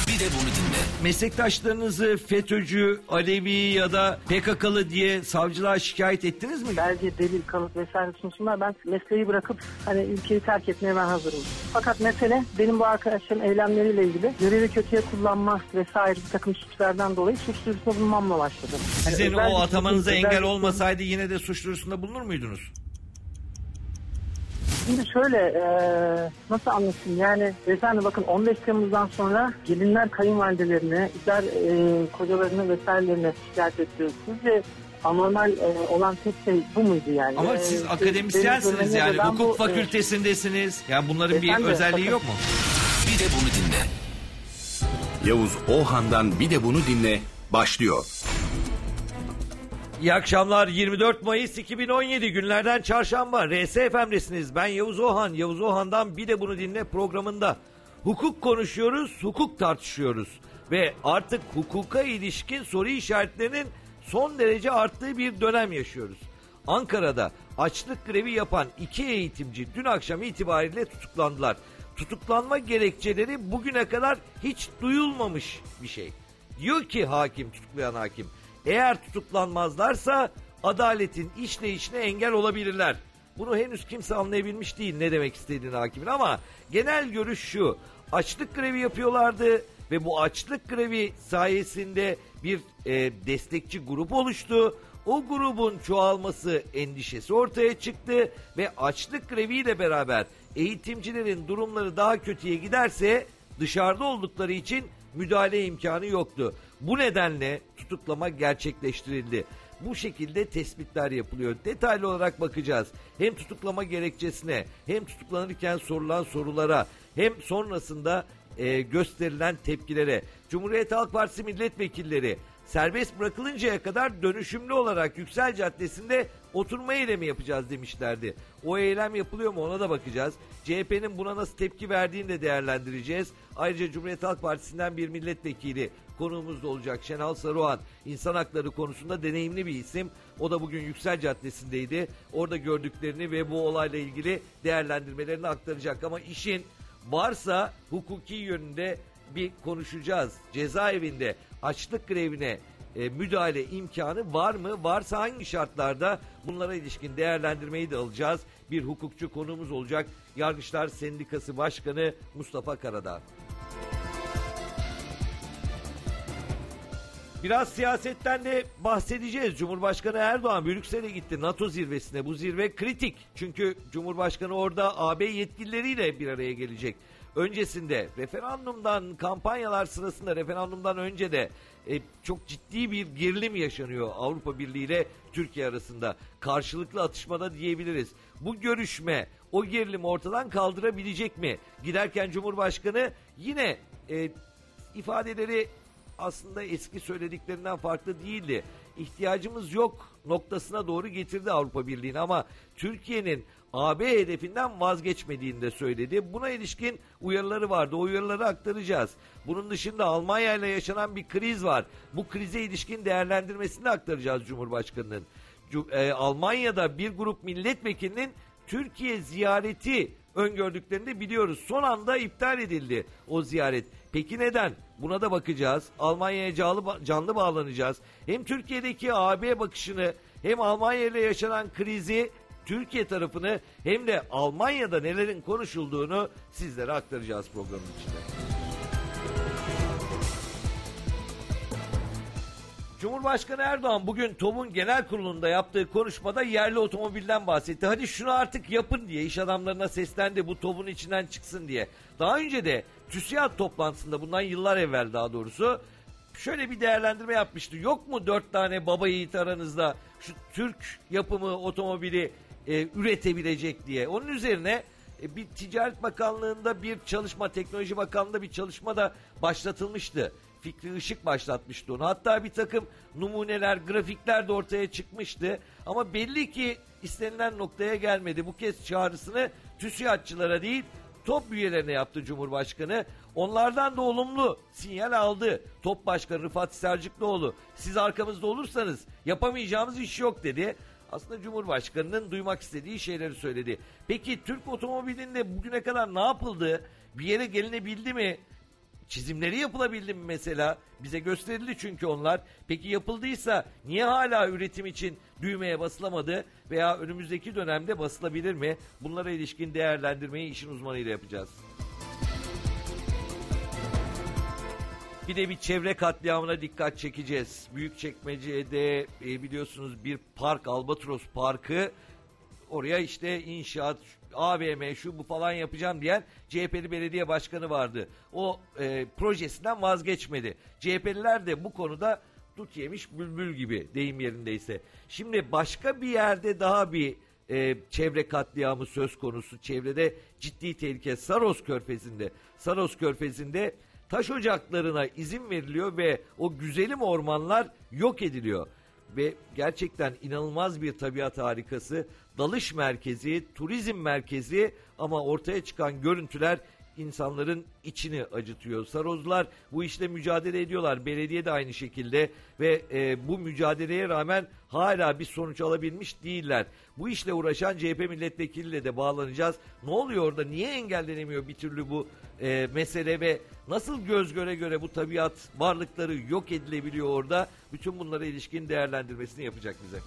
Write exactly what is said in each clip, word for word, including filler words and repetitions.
Bir de bunu dinle. Meslektaşlarınızı FETÖ'cü, Alevi ya da P K K'lı diye savcılığa şikayet ettiniz mi? Belge, delil, kanıt vesaire sunsunlar. Ben mesleği bırakıp hani ülkeyi terk etmeye ben hazırım. Fakat mesele benim bu arkadaşların eylemleriyle ilgili görevi kötüye kullanma vesaire bir takım suçlardan dolayı suç duyurusunda bulunmamla başladı. Sizin Yani o atamanıza engel özellikle... olmasaydı yine de suç duyurusunda bulunur muydunuz? Şimdi şöyle e, nasıl anlatayım yani efendim bakın on beş Temmuz'dan sonra gelinler kayınvalidelerine, kızlar e, kocalarını vesairelerine şikayet ediyor. Sizce anormal e, olan tek şey bu muydu yani? Ama e, siz akademisyensiniz yani hukuk bu, fakültesindesiniz. Yani bunların efendim, bir özelliği bakın. Yok mu? Bir de bunu dinle. Yavuz Ohan'dan Bir de bunu dinle başlıyor. İyi akşamlar. yirmi dört Mayıs iki bin on yedi günlerden çarşamba. R S F M'desiniz. Ben Yavuz Ohan. Yavuz Ohan'dan Bir de bunu dinle programında. Hukuk konuşuyoruz, hukuk tartışıyoruz. Ve artık hukuka ilişkin soru işaretlerinin son derece arttığı bir dönem yaşıyoruz. Ankara'da açlık grevi yapan iki eğitimci dün akşam itibariyle tutuklandılar. Tutuklanma gerekçeleri bugüne kadar hiç duyulmamış bir şey. Diyor ki hakim, tutuklayan hakim, eğer tutuklanmazlarsa adaletin işleyişine engel olabilirler. Bunu henüz kimse anlayabilmiş değil ne demek istediğini hakimin ama genel görüş şu: açlık grevi yapıyorlardı ve bu açlık grevi sayesinde bir e, destekçi grup oluştu. O grubun çoğalması endişesi ortaya çıktı ve açlık greviyle beraber eğitimcilerin durumları daha kötüye giderse dışarıda oldukları için müdahale imkanı yoktu. Bu nedenle tutuklama gerçekleştirildi. Bu şekilde tespitler yapılıyor. Detaylı olarak bakacağız. Hem tutuklama gerekçesine, hem tutuklanırken sorulan sorulara, hem sonrasında e, gösterilen tepkilere. Cumhuriyet Halk Partisi milletvekilleri serbest bırakılıncaya kadar dönüşümlü olarak Yüksel Caddesi'nde oturma eylemi yapacağız demişlerdi. O eylem yapılıyor mu ona da bakacağız. C H P'nin buna nasıl tepki verdiğini de değerlendireceğiz. Ayrıca Cumhuriyet Halk Partisi'nden bir milletvekili konuğumuz da olacak. Şenal Saruhan, insan hakları konusunda deneyimli bir isim. O da bugün Yüksel Caddesi'ndeydi. Orada gördüklerini ve bu olayla ilgili değerlendirmelerini aktaracak. Ama işin varsa hukuki yönünde bir konuşacağız. Cezaevinde açlık grevine e, müdahale imkanı var mı? Varsa hangi şartlarda? Bunlara ilişkin değerlendirmeyi de alacağız. Bir hukukçu konuğumuz olacak. Yargıçlar Sendikası Başkanı Mustafa Karadağ. Biraz siyasetten de bahsedeceğiz. Cumhurbaşkanı Erdoğan Brüksel'e gitti, NATO zirvesine. Bu zirve kritik. Çünkü Cumhurbaşkanı orada A B yetkilileriyle bir araya gelecek. Öncesinde referandumdan, kampanyalar sırasında referandumdan önce de e, çok ciddi bir gerilim yaşanıyor Avrupa Birliği ile Türkiye arasında. Karşılıklı atışmada diyebiliriz. Bu görüşme o gerilimi ortadan kaldırabilecek mi? Giderken Cumhurbaşkanı yine e, ifadeleri aslında eski söylediklerinden farklı değildi. İhtiyacımız yok noktasına doğru getirdi Avrupa Birliği'ni ama Türkiye'nin A B hedefinden vazgeçmediğini de söyledi. Buna ilişkin uyarıları vardı. O uyarıları aktaracağız. Bunun dışında Almanya ile yaşanan bir kriz var. Bu krize ilişkin değerlendirmesini de aktaracağız Cumhurbaşkanı'nın. E, Almanya'da bir grup milletvekilinin Türkiye ziyareti öngördüklerini de biliyoruz. Son anda iptal edildi o ziyaret. Peki neden? Buna da bakacağız. Almanya'ya canlı, canlı bağlanacağız. Hem Türkiye'deki A B bakışını, hem Almanya ile yaşanan krizi, Türkiye tarafını, hem de Almanya'da nelerin konuşulduğunu sizlere aktaracağız programın içinde. Cumhurbaşkanı Erdoğan bugün TOB'un genel kurulunda yaptığı konuşmada yerli otomobilden bahsetti. Hadi şunu artık yapın diye iş adamlarına seslendi, bu TOB'un içinden çıksın diye. Daha önce de TÜSİAD toplantısında, bundan yıllar evvel daha doğrusu, şöyle bir değerlendirme yapmıştı. Yok mu dört tane baba yiğit aranızda şu Türk yapımı otomobili e, üretebilecek diye. Onun üzerine e, bir Ticaret Bakanlığı'nda bir çalışma, Teknoloji Bakanlığı'nda bir çalışma da başlatılmıştı. Fikri Işık başlatmıştı onu. Hatta bir takım numuneler, grafikler de ortaya çıkmıştı. Ama belli ki istenilen noktaya gelmedi. Bu kez çağrısını TÜSİAD'çılara değil, TOB üyelerine yaptı Cumhurbaşkanı. Onlardan da olumlu sinyal aldı. TOB Başkanı Rıfat Serciklıoğlu, siz arkamızda olursanız yapamayacağımız iş yok dedi. Aslında Cumhurbaşkanı'nın duymak istediği şeyleri söyledi. Peki Türk otomobilinde bugüne kadar ne yapıldı? Bir yere gelinebildi mi? çizimleri yapılabildi mi mesela? Bize gösterildi çünkü onlar. Peki yapıldıysa niye hala üretim için düğmeye basılamadı veya önümüzdeki dönemde basılabilir mi? Bunlara ilişkin değerlendirmeyi işin uzmanıyla yapacağız. Bir de bir çevre katliamına dikkat çekeceğiz. Büyükçekmece'de e, biliyorsunuz bir park, Albatros Parkı, oraya işte inşaat, A V M şu bu falan yapacağım diyen C H P'li belediye başkanı vardı. O e, projesinden vazgeçmedi. C H P'liler de bu konuda dut yemiş bülbül gibi, deyim yerindeyse. Şimdi başka bir yerde daha bir e, çevre katliamı söz konusu. Çevrede ciddi tehlike. Saros Körfezi'nde. Saros Körfezi'nde taş ocaklarına izin veriliyor ve o güzelim ormanlar yok ediliyor. Ve gerçekten inanılmaz bir tabiat harikası, dalış merkezi, turizm merkezi, ama ortaya çıkan görüntüler insanların içini acıtıyor. Sarozlar bu işle mücadele ediyorlar. Belediye de aynı şekilde ve e, bu mücadeleye rağmen hala bir sonuç alabilmiş değiller. Bu işle uğraşan C H P milletvekiliyle de bağlanacağız. Ne oluyor orada? Niye engellenemiyor bir türlü bu e, mesele ve nasıl göz göre göre bu tabiat varlıkları yok edilebiliyor orada? Bütün bunlara ilişkin değerlendirmesini yapacak bize.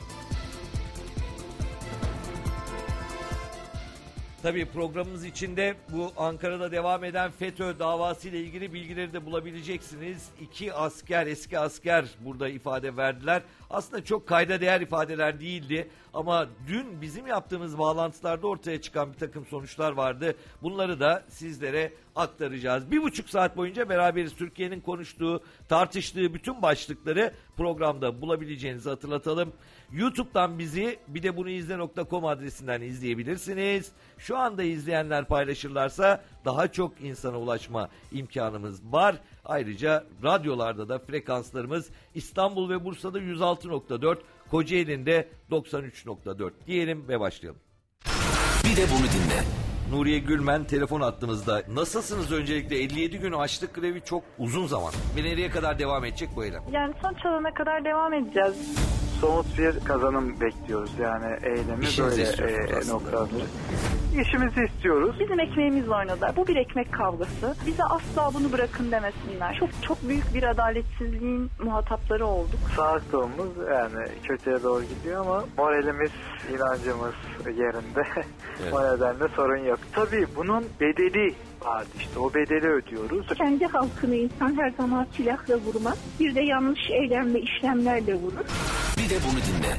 Tabii programımız içinde bu Ankara'da devam eden FETÖ davası ile ilgili bilgileri de bulabileceksiniz. İki asker, eski asker burada ifade verdiler. Aslında çok kayda değer ifadeler değildi ama dün bizim yaptığımız bağlantılarda ortaya çıkan bir takım sonuçlar vardı. Bunları da sizlere aktaracağız. Bir buçuk saat boyunca beraberiz. Türkiye'nin konuştuğu, tartıştığı bütün başlıkları programda bulabileceğinizi hatırlatalım. YouTube'dan bizi bir de bunu izle nokta com adresinden izleyebilirsiniz. Şu anda izleyenler paylaşırlarsa daha çok insana ulaşma imkanımız var. Ayrıca radyolarda da frekanslarımız İstanbul ve Bursa'da yüz altı nokta dört, Kocaeli'nde doksan üç nokta dört diyelim ve başlayalım. Bir de bunu dinle. Nuriye Gülmen telefon attığımızda. Nasılsınız öncelikle? elli yedi gün açlık grevi çok uzun zaman. Ve nereye kadar devam edecek bu eylem? Yani sonuç alana kadar devam edeceğiz. Somut bir kazanım bekliyoruz, yani eylemi İşinizi böyle istiyorsunuz e, aslında. noktadır. İşimizi istiyoruz. Bizim ekmeğimizle oynadılar. Bu bir ekmek kavgası. Bize asla bunu bırakın demesinler. Çok çok büyük bir adaletsizliğin muhatapları olduk. Sağ solumuz yani kötüye doğru gidiyor ama moralimiz, inancımız yerinde. Evet. O nedenle sorun yok. Tabii bunun bedeli vardı, işte o bedeli ödüyoruz. Kendi halkını insan her zaman silahla vurmaz. Bir de yanlış eylem ve işlemlerle vurur. Bir de bunu dinle.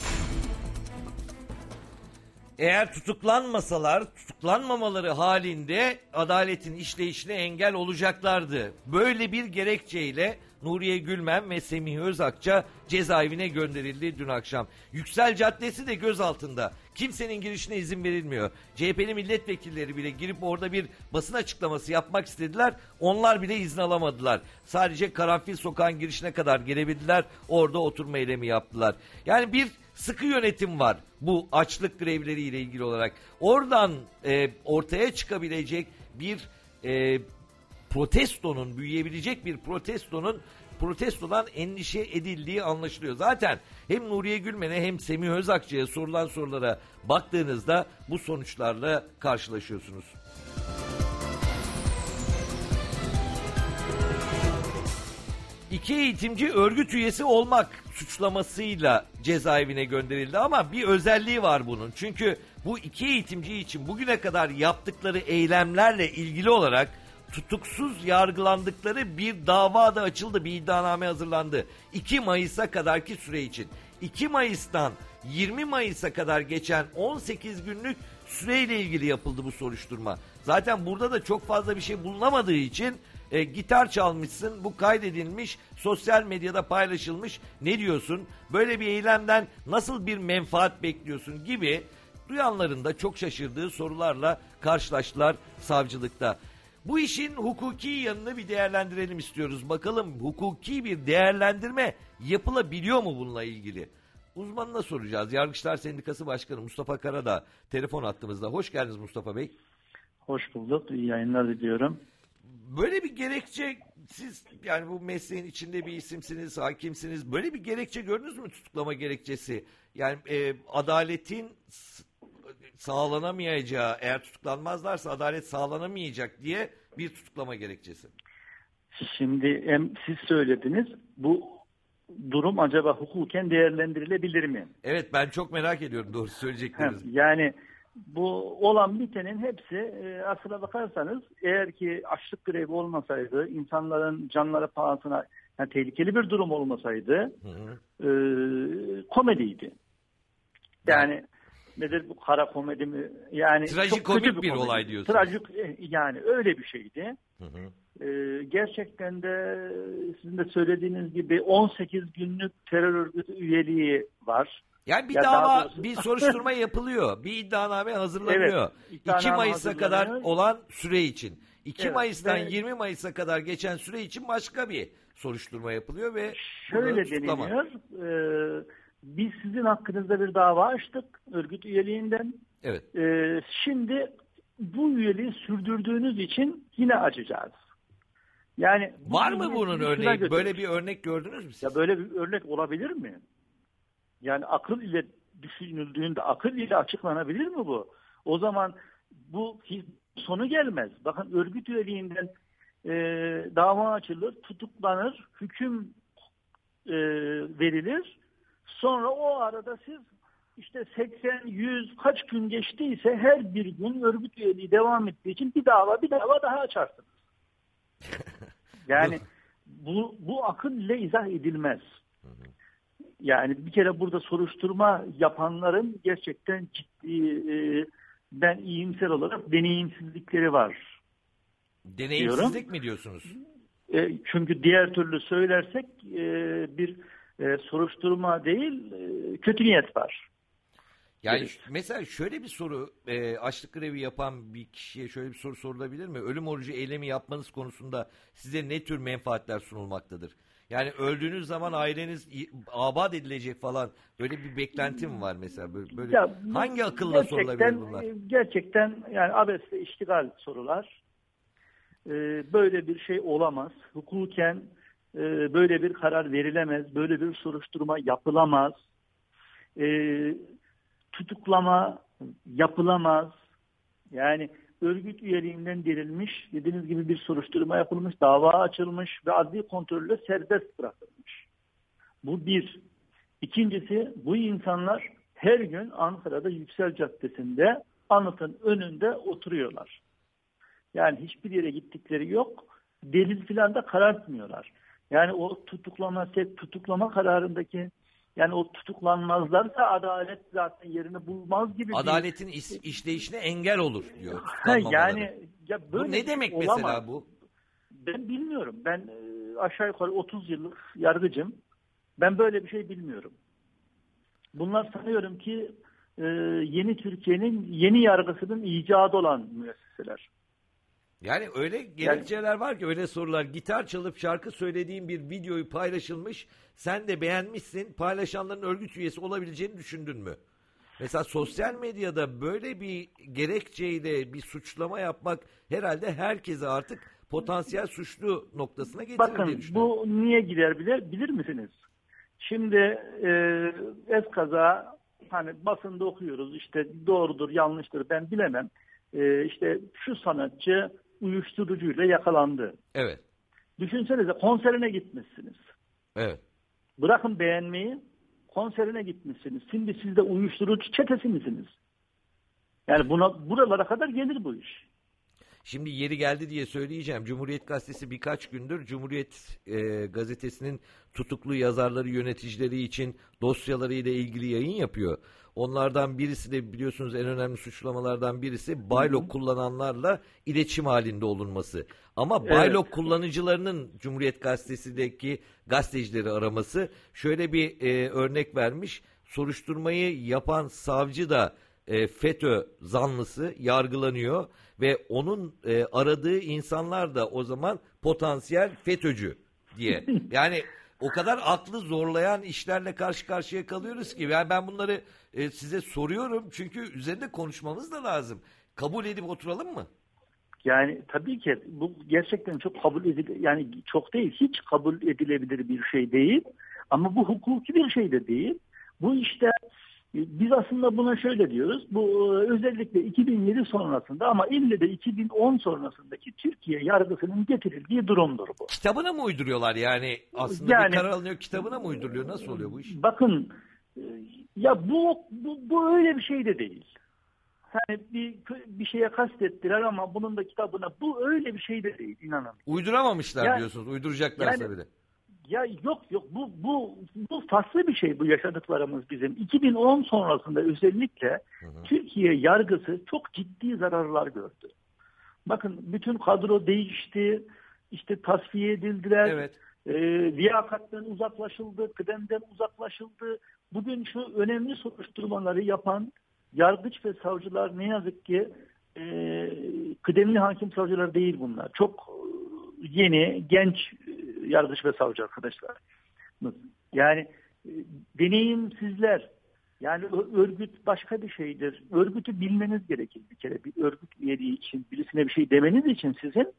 Eğer tutuklanmasalar, tutuklanmamaları halinde adaletin işleyişine engel olacaklardı. Böyle bir gerekçeyle Nuriye Gülmen ve Semih Özakça cezaevine gönderildi dün akşam. Yüksel Caddesi de gözaltında. Kimsenin girişine izin verilmiyor. C H P'li milletvekilleri bile girip orada bir basın açıklaması yapmak istediler. Onlar bile izin alamadılar. Sadece Karanfil Sokağı'nın girişine kadar gelebildiler. Orada oturma eylemi yaptılar. Yani bir sıkı yönetim var bu açlık grevleriyle ilgili olarak. Oradan e, ortaya çıkabilecek bir e, protestonun, büyüyebilecek bir protestonun protestodan endişe edildiği anlaşılıyor. Zaten hem Nuriye Gülmen'e hem Semih Özakçı'ya sorulan sorulara baktığınızda bu sonuçlarla karşılaşıyorsunuz. İki eğitimci örgüt üyesi olmak suçlamasıyla cezaevine gönderildi ama bir özelliği var bunun. Çünkü bu iki eğitimci için bugüne kadar yaptıkları eylemlerle ilgili olarak tutuksuz yargılandıkları bir dava da açıldı, bir iddianame hazırlandı. iki Mayıs'a kadarki süre için. iki Mayıs'tan yirmi Mayıs'a kadar geçen on sekiz günlük süreyle ilgili yapıldı bu soruşturma. Zaten burada da çok fazla bir şey bulunamadığı için e, gitar çalmışsın, bu kaydedilmiş, sosyal medyada paylaşılmış, ne diyorsun? Böyle bir eylemden nasıl bir menfaat bekliyorsun gibi duyanların da çok şaşırdığı sorularla karşılaştılar savcılıkta. Bu işin hukuki yanını bir değerlendirelim istiyoruz. Bakalım hukuki bir değerlendirme yapılabiliyor mu bununla ilgili? Uzmanına soracağız. Yargıçlar Sendikası Başkanı Mustafa Karadağ telefon attığımızda. Hoş geldiniz Mustafa Bey. Hoş bulduk. İyi yayınlar diliyorum. Böyle bir gerekçe, siz yani bu mesleğin içinde bir isimsiniz, hakimsiniz. Böyle bir gerekçe gördünüz mü, tutuklama gerekçesi? Yani e, adaletin sağlanamayacağı, eğer tutuklanmazlarsa adalet sağlanamayacak diye bir tutuklama gerekçesi. Şimdi hem siz söylediniz, bu durum acaba hukuken değerlendirilebilir mi? Evet, ben çok merak ediyorum doğrusu söyleyecekleriniz. Yani bu olan bitenin hepsi e, aslına bakarsanız, eğer ki açlık grevi olmasaydı, insanların canları pahasına, yani tehlikeli bir durum olmasaydı, hı hı. E, komediydi. Yani evet. Nedir bu, kara komedi mi? Yani trajikomik bir, bir olay diyorsunuz. Trajik, yani öyle bir şeydi. Hı hı. Ee, gerçekten de sizin de söylediğiniz gibi on sekiz günlük terör örgütü üyeliği var. Yani bir ya dava, doğrusu... bir soruşturma yapılıyor. Bir iddianame hazırlanıyor. Evet, iddianame iki Mayıs'a kadar olan süre için. iki evet, Mayıs'tan ve... yirmi Mayıs'a kadar geçen süre için başka bir soruşturma yapılıyor ve şöyle deniliyor. E, biz sizin hakkınızda bir dava açtık örgüt üyeliğinden. Evet. E, şimdi bu üyeliği sürdürdüğünüz için yine açacağız. Yani var mı bunun örneği? Götürür. Böyle bir örnek gördünüz mü siz? Ya böyle bir örnek olabilir mi? Yani akıl ile düşünüldüğünde, akıl ile açıklanabilir mi bu? O zaman bu sonu gelmez. Bakın, örgüt üyeliğinden e, dava açılır, tutuklanır, hüküm e, verilir. Sonra o arada siz işte seksen, yüz kaç gün geçtiyse her bir gün örgüt üyeliği devam ettiği için bir dava bir dava daha açarsınız. Yani bu, bu akıl ile izah edilmez. Yani bir kere burada soruşturma yapanların gerçekten ciddi, e, ben iyimser olarak deneyimsizlikleri var. Deneyimsizlik diyorum. mi diyorsunuz? E, çünkü diğer türlü söylersek e, bir e, soruşturma değil, e, kötü niyet var. Yani evet. Mesela şöyle bir soru, e, açlık grevi yapan bir kişiye şöyle bir soru sorulabilir mi? Ölüm orucu eylemi yapmanız konusunda size ne tür menfaatler sunulmaktadır? Yani öldüğünüz zaman aileniz abad edilecek falan, böyle bir beklenti mi var mesela? Böyle, böyle ya, hangi akılla sorulabilir bunlar? Gerçekten yani abesle iştigal sorular. Ee, böyle bir şey olamaz. Hukuken e, böyle bir karar verilemez. Böyle bir soruşturma yapılamaz. Ee, tutuklama yapılamaz. Yani örgüt üyeliğinden verilmiş, dediğiniz gibi bir soruşturma yapılmış, dava açılmış ve adli kontrolle serbest bırakılmış. Bu bir. İkincisi, bu insanlar her gün Ankara'da Yüksel Caddesi'nde anıtın önünde oturuyorlar. Yani hiçbir yere gittikleri yok. Delil filan da karartmıyorlar. Yani o tutuklama, tutuklama kararındaki, yani o tutuklanmazlarsa adalet zaten yerini bulmaz gibi. Adaletin bir... iş, işleyişine engel olur diyor. Yani ya böyle bu ne demek olamaz. Mesela bu? Ben bilmiyorum. Ben aşağı yukarı otuz yıllık yargıcım. Ben böyle bir şey bilmiyorum. Bunlar sanıyorum ki yeni Türkiye'nin yeni yargısının icadı olan müesseseler. Yani öyle gerekçeler yani, var ki, öyle sorular. Gitar çalıp şarkı söylediğin bir videoyu paylaşılmış. Sen de beğenmişsin. Paylaşanların örgüt üyesi olabileceğini düşündün mü? Mesela sosyal medyada böyle bir gerekçeyle bir suçlama yapmak herhalde herkese artık potansiyel suçlu noktasına getirir Bakın, diye düşünüyorum. Bakın bu niye gider bilir, bilir misiniz? Şimdi e, eskaza hani basında okuyoruz, işte doğrudur yanlıştır ben bilemem. E, işte şu sanatçı uyuşturucuyla yakalandı. Evet. Düşünsenize, konserine gitmişsiniz. Evet. Bırakın beğenmeyi, konserine gitmişsiniz. Şimdi siz de uyuşturucu çetesi misiniz? Yani buna, buralara kadar gelir bu iş. Şimdi yeri geldi diye söyleyeceğim. Cumhuriyet Gazetesi birkaç gündür Cumhuriyet e, Gazetesi'nin tutuklu yazarları, yöneticileri için dosyaları ile ilgili yayın yapıyor. Onlardan birisi de biliyorsunuz, en önemli suçlamalardan birisi Baylok kullananlarla iletişim halinde olunması. Ama Baylok evet. kullanıcılarının Cumhuriyet Gazetesi'ndeki gazetecileri araması. Şöyle bir e, örnek vermiş. Soruşturmayı yapan savcı da e, FETÖ zanlısı yargılanıyor ve onun e, aradığı insanlar da o zaman potansiyel FETÖ'cü diye. Yani o kadar aklı zorlayan işlerle karşı karşıya kalıyoruz ki. Yani ben bunları e, size soruyorum çünkü üzerinde konuşmamız da lazım. Kabul edip oturalım mı? Yani tabii ki bu gerçekten çok kabul edilir, yani çok değil, hiç kabul edilebilir bir şey değil. Ama bu hukuki bir şey de değil. Bu işte Biz aslında buna şöyle diyoruz. Bu özellikle iki bin yedi sonrasında ama ille de iki bin on sonrasındaki Türkiye yargısının getirildiği durumdur bu. Kitabına mı uyduruyorlar yani? Aslında Yani, bir karar alınıyor, kitabına mı uyduruluyor? Nasıl oluyor bu iş? Bakın ya bu bu, bu öyle bir şey de değil. Hani bir bir şeye kastettiler ama bunun da kitabına bu öyle bir şey de değil, inanın. Uyduramamışlar ya, diyorsunuz. Uyduracaklarsa yani, bile. Ya yok yok bu bu bu farklı bir şey, bu yaşadıklarımız bizim. iki bin on sonrasında özellikle hı hı. Türkiye yargısı çok ciddi zararlar gördü. Bakın bütün kadro değişti, işte tasfiye edildiler, evet. e, liyakatten uzaklaşıldı, kıdemden uzaklaşıldı. Bugün şu önemli soruşturmaları yapan yargıç ve savcılar ne yazık ki e, kıdemli hakim savcılar değil bunlar. Çok yeni, genç yargıç ve savcı arkadaşlar. Yani e, deneyimsizler. Yani örgüt başka bir şeydir. Örgütü bilmeniz gerekir bir kere. Bir örgüt üyeliği için, birisine bir şey demeniz için sizin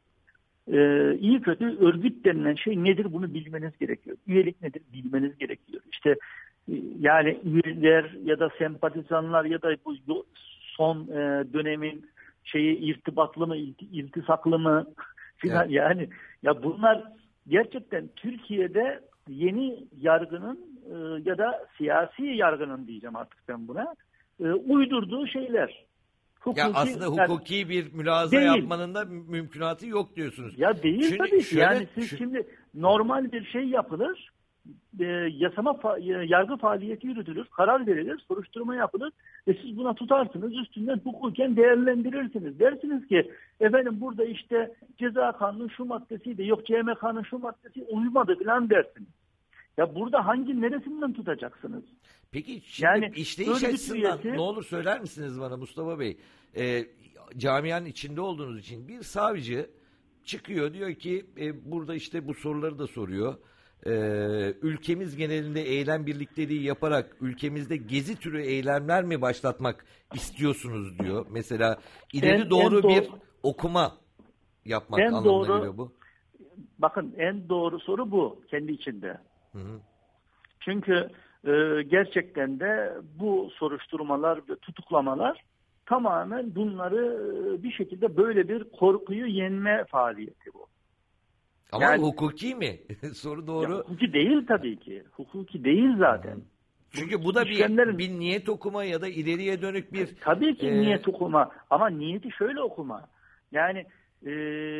e, iyi kötü örgüt denilen şey nedir bunu bilmeniz gerekiyor. Üyelik nedir bilmeniz gerekiyor. İşte e, yani üyeler ya da sempatizanlar ya da bu son e, dönemin şeyi irtibatlı mı, iltisaklı mı filan evet. Yani ya bunlar gerçekten Türkiye'de yeni yargının e, ya da siyasi yargının diyeceğim artık ben buna e, uydurduğu şeyler. Hukuki, ya aslında hukuki yani, bir mülaza değil. Yapmanın da mümkünatı yok diyorsunuz. Ya değil Çünkü tabii ki. Şöyle, yani siz şu... şimdi normal bir şey yapılır, e, yasama fa- yargı faaliyeti yürütülür, karar verilir, soruşturma yapılır ve siz buna tutarsınız, üstünden hukuken değerlendirirsiniz. Dersiniz ki efendim burada işte ceza kanunu şu maddesiydi, yok C M K'nın şu maddesi uymadı falan dersiniz. Ya burada hangi neresinden tutacaksınız? Peki şimdi yani, işleyiş açısından üyesi... ne olur söyler misiniz bana Mustafa Bey? Ee, camianın içinde olduğunuz için bir savcı çıkıyor diyor ki e, burada işte bu soruları da soruyor. Ee, ülkemiz genelinde eylem birlikteliği yaparak ülkemizde gezi türü eylemler mi başlatmak istiyorsunuz diyor. Mesela ileri en, doğru en bir doğru, okuma yapmak anlamına doğru, geliyor bu. Bakın en doğru soru bu kendi içinde. Hı hı. Çünkü e, gerçekten de bu soruşturmalar ve tutuklamalar tamamen bunları e, bir şekilde böyle bir korkuyu yenme faaliyeti bu. Ama yani, hukuki mi? Soru doğru. Ya, hukuki değil tabii ki. Hukuki değil zaten. Hı. Çünkü bu da bir, bir niyet okuma ya da ileriye dönük bir... Tabii ki e... niyet okuma. Ama niyeti şöyle okuma. Yani e,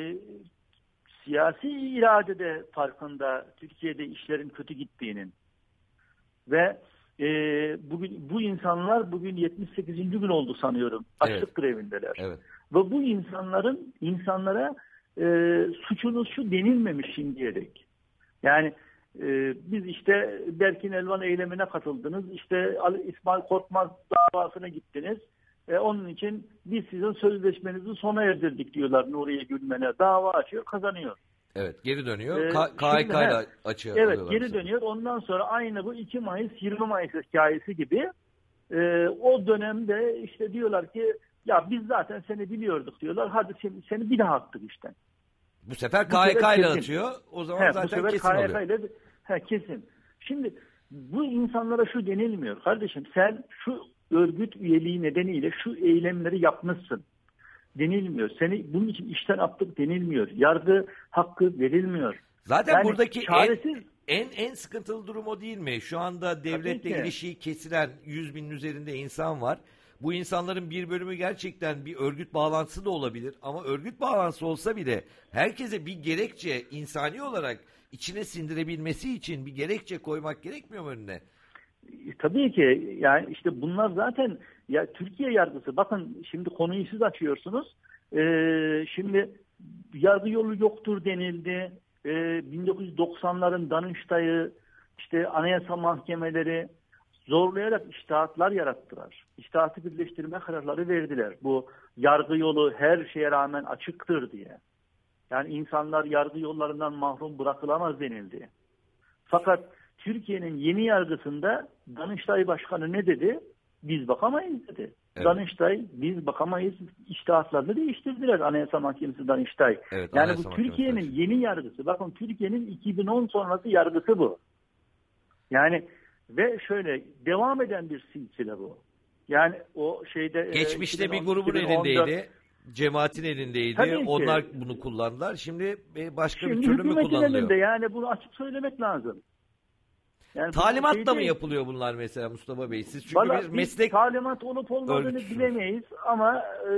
siyasi iradede farkında Türkiye'de işlerin kötü gittiğinin ve e, bugün bu insanlar bugün yetmiş sekizinci gün oldu sanıyorum. Açlık evet. grevindeler. Evet. Ve bu insanların insanlara e, suçunuz şu denilmemiş şimdiye dek. Yani e, biz işte Berkin Elvan eylemine katıldınız. İşte Ali, İsmail Korkmaz davasına gittiniz. E, onun için biz sizin sözleşmenizi sona erdirdik diyorlar Nuriye Gülmen'e. Dava açıyor, kazanıyor. Evet, geri dönüyor. Ee, K H K ile açıyor. Evet, geri mesela. dönüyor. Ondan sonra aynı bu iki Mayıs yirmi Mayıs hikayesi gibi e, o dönemde işte diyorlar ki ya biz zaten seni biliyorduk diyorlar. Hadi seni, seni bir daha attık işten. Bu sefer K H K ile atıyor. O zaman he, zaten kesin K H K oluyor. Ile, he, kesin. Şimdi bu insanlara şu denilmiyor. Kardeşim sen şu örgüt üyeliği nedeniyle şu eylemleri yapmışsın denilmiyor. Seni bunun için işten attık denilmiyor. Yargı hakkı verilmiyor. Zaten yani buradaki çaresiz... en, en en sıkıntılı durum o değil mi? Şu anda devletle ilişiği kesilen yüz binin üzerinde insan var. Bu insanların bir bölümü gerçekten bir örgüt bağlantısı da olabilir. Ama örgüt bağlantısı olsa bile herkese bir gerekçe insani olarak içine sindirebilmesi için bir gerekçe koymak gerekmiyor mu önüne? Tabii ki yani işte bunlar zaten ya Türkiye yargısı bakın şimdi konuyu siz açıyorsunuz. Ee, şimdi yargı yolu yoktur denildi. Ee, bin dokuz yüz doksanların Danıştay'ı işte anayasa mahkemeleri zorlayarak içtihatlar yarattılar. İçtihatı birleştirme kararları verdiler. Bu yargı yolu her şeye rağmen açıktır diye. Yani insanlar yargı yollarından mahrum bırakılamaz denildi. Fakat Türkiye'nin yeni yargısında Danıştay Başkanı ne dedi? Biz bakamayız dedi. Evet. Danıştay biz bakamayız içtihatlarını değiştirdiler Anayasa Mahkemesi Danıştay. Evet, yani Anayasa bu Türkiye'nin yeni yargısı. Bakın Türkiye'nin iki bin on sonrası yargısı bu. Yani Ve şöyle devam eden bir silsile bu. Yani o şeyde geçmişte e, bir grubun iki bin on dört elindeydi. Cemaatin elindeydi. Tabii ki. Onlar bunu kullandılar. Şimdi başka Şimdi bir türlü mü hükümetin kullanılıyor? elinde, yani bunu açık söylemek lazım. Yani Talimatla şey mı değil. yapılıyor bunlar mesela Mustafa Bey? Siz çünkü Vallahi bir biz meslek talimat olup olmadığını örgütüsünüz. bilemeyiz ama e,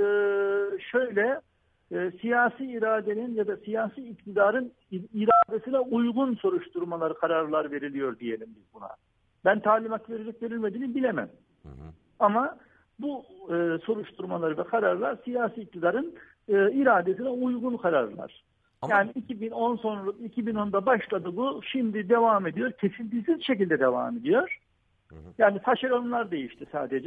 şöyle e, siyasi iradenin ya da siyasi iktidarın iradesine uygun soruşturmalar, kararlar veriliyor diyelim biz buna. Ben talimat verecek verilmediğini bilemem. Hı hı. Ama bu e, soruşturmalar ve kararlar siyasi iktidarın e, iradesine uygun kararlar. Ama... Yani iki bin on sonra iki bin onda başladı bu. Şimdi devam ediyor. Kesintisiz şekilde devam ediyor. Hı hı. Yani taşeronlar değişti sadece.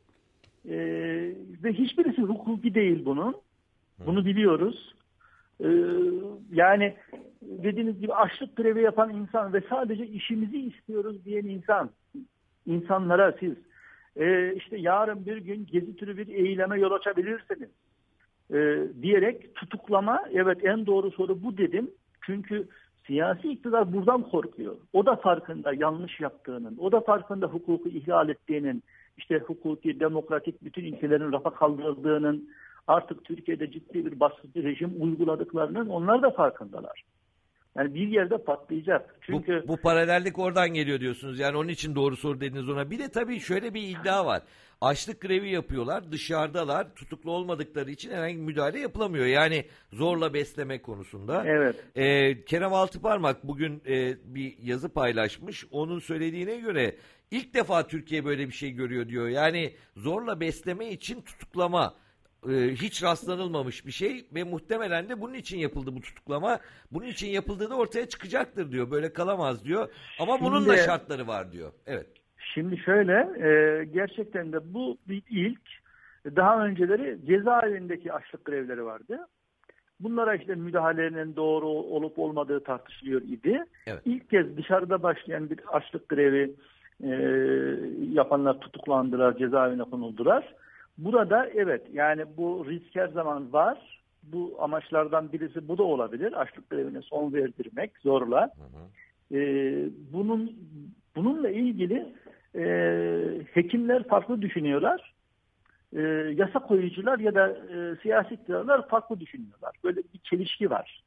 Ee, ve hiçbirisi hukuki değil bunun. Hı. Bunu biliyoruz. Ee, yani dediğiniz gibi açlık grevi yapan insan ve sadece işimizi istiyoruz diyen insan, insanlara siz e, işte yarın bir gün gezi türü bir eyleme yol açabilirsiniz e, diyerek tutuklama, evet en doğru soru bu dedim. Çünkü siyasi iktidar buradan korkuyor. O da farkında yanlış yaptığının, o da farkında hukuku ihlal ettiğinin, işte hukuki, demokratik bütün ilkelerin rafa kaldırıldığının, artık Türkiye'de ciddi bir baskıcı rejim uyguladıklarının onlar da farkındalar. Yani bir yerde patlayacak. Çünkü bu, bu paralellik oradan geliyor diyorsunuz. Yani onun için doğru soru dediniz ona. Bir de tabii şöyle bir iddia var. Açlık grevi yapıyorlar, dışarıdalar, tutuklu olmadıkları için herhangi bir müdahale yapılamıyor. Yani zorla besleme konusunda. Evet. Ee, Kerem Altıparmak bugün e, bir yazı paylaşmış. Onun söylediğine göre ilk defa Türkiye böyle bir şey görüyor diyor. Yani zorla besleme için tutuklama. Hiç rastlanılmamış bir şey ve muhtemelen de bunun için yapıldı bu tutuklama. Bunun için yapıldığı da ortaya çıkacaktır diyor. Böyle kalamaz diyor. Ama Şimdi, bunun da şartları var diyor. Evet. Şimdi şöyle e, gerçekten de bu bir ilk. Daha önceleri cezaevindeki açlık grevleri vardı. Bunlara işte müdahalenin doğru olup olmadığı tartışılıyor idi. Evet. İlk kez dışarıda başlayan bir açlık grevi e, yapanlar tutuklandılar, cezaevine konuldular. Burada evet yani bu risk her zaman var. Bu amaçlardan birisi bu da olabilir. Açlık grevine son verdirmek zorla. Hı hı. Ee, bunun bununla ilgili e, hekimler farklı düşünüyorlar. E, yasa koyucular ya da e, siyasi iktidarlar farklı düşünüyorlar. Böyle bir çelişki var.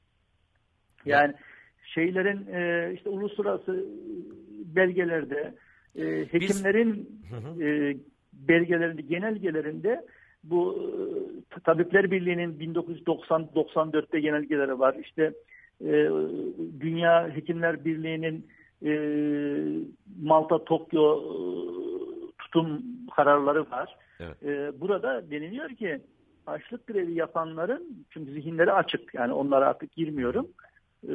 Yani şeylerin e, işte uluslararası belgelerde e, hekimlerin Biz... e, belgelerinde, genelgelerinde bu Tabipler Birliği'nin bin dokuz yüz doksan doksan dörtte genelgeleri var. İşte e, Dünya Hekimler Birliği'nin e, Malta, Tokyo e, tutum kararları var. Evet. E, burada deniliyor ki açlık grevi yapanların, çünkü zihinleri açık, yani onlara artık girmiyorum. E,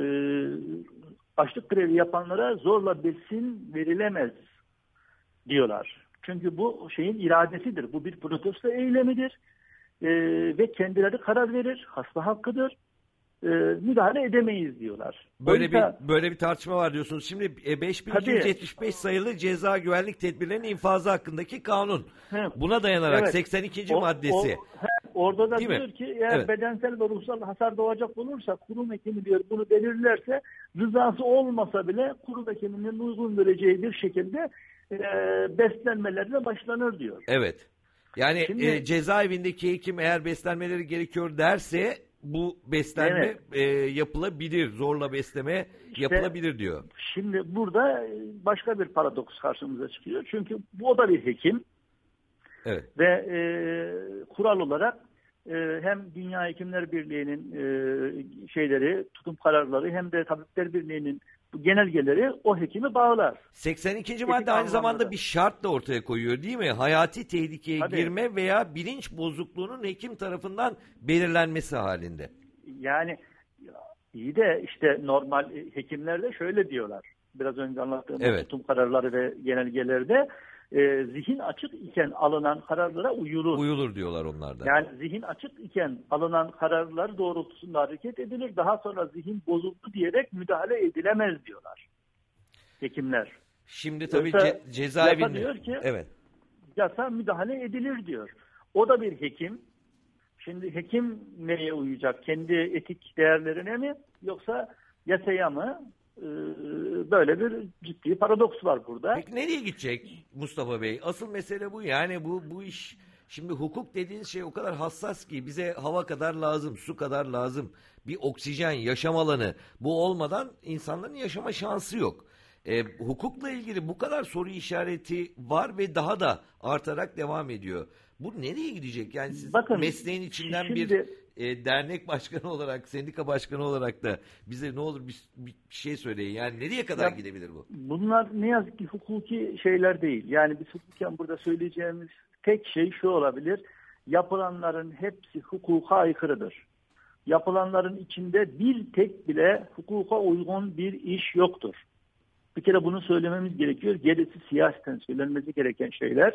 açlık grevi yapanlara zorla besin verilemez diyorlar. Çünkü bu şeyin iradesidir. Bu bir protesto eylemidir. Ee, ve kendileri karar verir. Hasta hakkıdır. Ee, müdahale edemeyiz diyorlar. Böyle Oysa, bir böyle bir tartışma var diyorsunuz. Şimdi beş bin iki yüz yetmiş beş sayılı ceza güvenlik tedbirlerinin infazı hakkındaki kanun. He, Buna dayanarak evet, seksen ikinci O, maddesi. O, he, orada da Değil diyor mi? ki eğer evet. bedensel ve ruhsal hasar doğacak olursa kurum hekimi diyor bunu belirlerse rızası olmasa bile kurum hekiminin uygun göreceği bir şekilde e, beslenmelerine başlanır diyor. Evet. Yani Şimdi, e, cezaevindeki hekim eğer beslenmeleri gerekiyor derse bu beslenme evet. e, yapılabilir. Zorla besleme işte, yapılabilir diyor. Şimdi burada başka bir paradoks karşımıza çıkıyor. Çünkü bu o da bir hekim. Evet. Ve e, kural olarak e, hem Dünya Hekimler Birliği'nin e, şeyleri, tutum kararları hem de Tabipler Birliği'nin bu genelgeleri o hekimi bağlar. seksen ikinci madde aynı zamanda bir şart da ortaya koyuyor değil mi? Hayati tehlikeye Tabii. girme veya bilinç bozukluğunun hekim tarafından belirlenmesi halinde. Yani iyi de işte normal hekimler de şöyle diyorlar. Biraz önce anlattığım evet. tutum kararları ve genelgelerde e, zihin açık iken alınan kararlara uyulur. Uyulur diyorlar onlar da. Yani zihin açık iken alınan kararlar doğrultusunda hareket edilir. Daha sonra zihin bozuldu diyerek müdahale edilemez diyorlar hekimler. Şimdi tabii ce- cezaevinde. Yasa diyor ki evet. yasa müdahale edilir diyor. O da bir hekim. Şimdi hekim neye uyacak? Kendi etik değerlerine mi yoksa yasaya mı? Ee, böyle bir ciddi paradoks var burada. Peki nereye gidecek Mustafa Bey? Asıl mesele bu. Yani bu bu iş, şimdi hukuk dediğiniz şey o kadar hassas ki bize hava kadar lazım, su kadar lazım. Bir oksijen, yaşam alanı. Bu olmadan insanların yaşama şansı yok. E, hukukla ilgili bu kadar soru işareti var ve daha da artarak devam ediyor. Bu nereye gidecek? Yani siz Bakın, mesleğin içinden şimdi, bir e, dernek başkanı olarak, sendika başkanı olarak da bize ne olur bir, bir şey söyleyin. Yani nereye kadar Ya, gidebilir bu? bunlar ne yazık ki hukuki şeyler değil. Yani biz hukuken burada söyleyeceğimiz tek şey şu olabilir. Yapılanların hepsi hukuka aykırıdır. Yapılanların içinde bir tek bile hukuka uygun bir iş yoktur. Bir kere bunu söylememiz gerekiyor. Gerisi siyaseten söylenmesi gereken şeyler.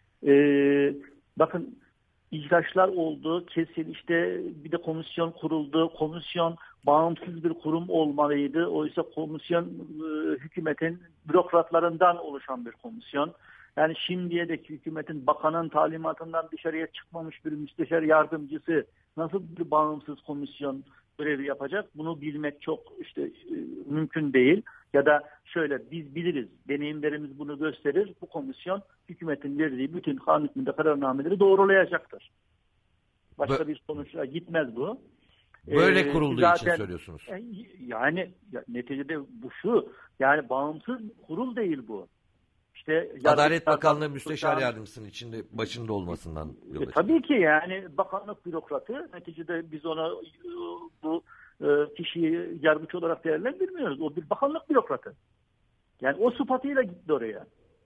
Ee, bakın ihraçlar oldu, kesin işte bir de komisyon kuruldu. Komisyon bağımsız bir kurum olmalıydı. Oysa komisyon e, hükümetin bürokratlarından oluşan bir komisyon. Yani şimdiye dek hükümetin bakanın talimatından dışarıya çıkmamış bir müsteşar yardımcısı nasıl bir bağımsız komisyon görevi yapacak? Bunu bilmek çok işte e, mümkün değil. Ya da şöyle biz biliriz, deneyimlerimiz bunu gösterir. Bu komisyon hükümetin verdiği bütün kanun hükmünde kararnameleri doğrulayacaktır. Başka Bö- bir sonuçla gitmez bu. Böyle Ee, kurulduğu zaten, için söylüyorsunuz. e, Yani ya, neticede bu şu, yani bağımsız kurul değil bu. İşte Adalet Bakanlığı yargıçlardan Müsteşar tutan- Yardımcısının içinde başında olmasından yola E, çıkıyor. tabii ki yani bakanlık bürokratı, neticede biz ona e, bu e, kişiyi yargıç olarak değerlendirmiyoruz. O bir bakanlık bürokratı. Yani o sıfatıyla gitti oraya.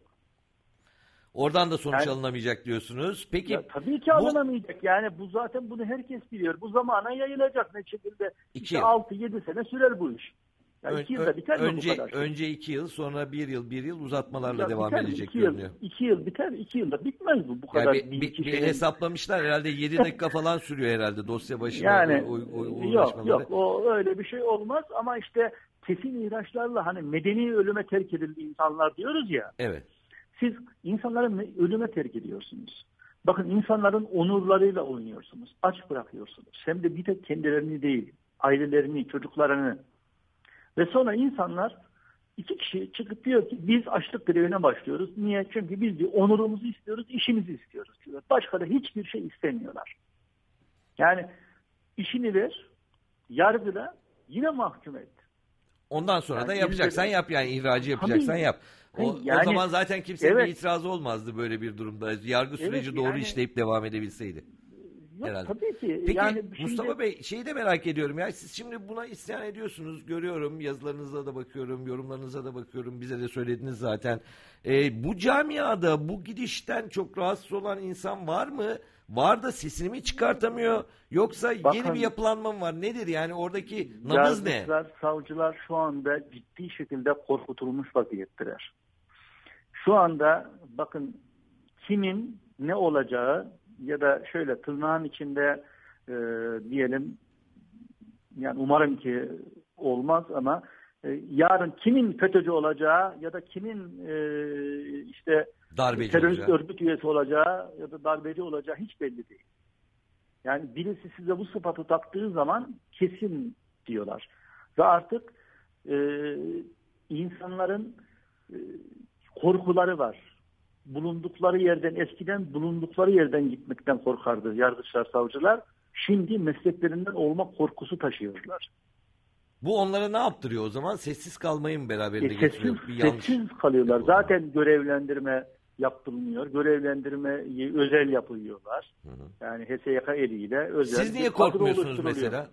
Oradan da sonuç Yani- alınamayacak diyorsunuz. Peki Ya, tabii ki bu- alınamayacak. Yani bu zaten bunu herkes biliyor. Bu zamana yayılacak ne şekilde. İki İşte yıl. altı yedi sene sürer bu iş. Yani ön- iki yılda biter mi önce, bu kadar? önce iki yıl, sonra bir yıl, bir yıl uzatmalarla Ya devam biter mi? edecek İki yıl, görünüyor. iki yıl biter, iki yılda bitmez bu bu Yani kadar. bir, bir- iki bir şeyin- hesaplamışlar herhalde yedi dakika falan sürüyor herhalde dosya başına Yani uy- uy- yok uğraşmaları. yok o öyle bir şey olmaz ama işte kesin ihraçlarla hani medeni ölüme terk edildi insanlar diyoruz ya. Evet. Siz insanları me- ölüme terk ediyorsunuz. Bakın insanların onurlarıyla oynuyorsunuz. Aç bırakıyorsunuz. Hem de bir tek kendilerini değil, ailelerini, çocuklarını. Ve sonra insanlar iki kişi çıkıp diyor ki biz açlık grevine başlıyoruz. Niye? Çünkü biz diyor, onurumuzu istiyoruz, işimizi istiyoruz diyor. Başka da hiçbir şey istemiyorlar. Yani işini ver, yargıla, yine mahkum et. Ondan sonra Yani da yapacaksan bizde- yap yani ihracı yapacaksan Tabii. yap. O, Yani- o zaman zaten kimsenin Evet. bir itirazı olmazdı böyle bir durumda. Yargı süreci Evet, doğru yani- işleyip devam edebilseydi. Yok Herhalde. tabii ki. Peki yani şimdi- Mustafa Bey şeyi de merak ediyorum ya, siz şimdi buna isyan ediyorsunuz, görüyorum, yazılarınıza da bakıyorum, yorumlarınıza da bakıyorum, bize de söylediniz zaten. Ee, bu camiada bu gidişten çok rahatsız olan insan var mı? Var da sesini mi çıkartamıyor, yoksa yeni Bakın- bir yapılanma mı var, nedir yani oradaki nabız ne? Yargıçlar, savcılar şu anda ciddi şekilde korkutulmuş vaziyetteler. Şu anda bakın kimin ne olacağı ya da şöyle tırnağın içinde e, diyelim, yani umarım ki olmaz ama e, yarın kimin FETÖ'cü olacağı ya da kimin e, işte Darbeci terörist olacağı. örgüt üyesi olacağı ya da darbeci olacağı hiç belli değil. Yani birisi size bu sıfatı taktığı zaman kesin diyorlar. Ve artık e, insanların e, korkuları var. Bulundukları yerden, eskiden bulundukları yerden gitmekten korkardı yargıçlar, savcılar. Şimdi mesleklerinden olma korkusu taşıyorlar. Bu onlara ne yaptırıyor o zaman? Sessiz kalmayı mı E, beraberinde sessiz, getiriyor? Bir yanlış. sessiz kalıyorlar. yapılma. Zaten görevlendirme yapılmıyor. Görevlendirmeyi özel yapıyorlar. Hı hı. Yani H S Y K eliyle özel. Siz niye bir kadro korkmuyorsunuz oluşturuluyor. mesela?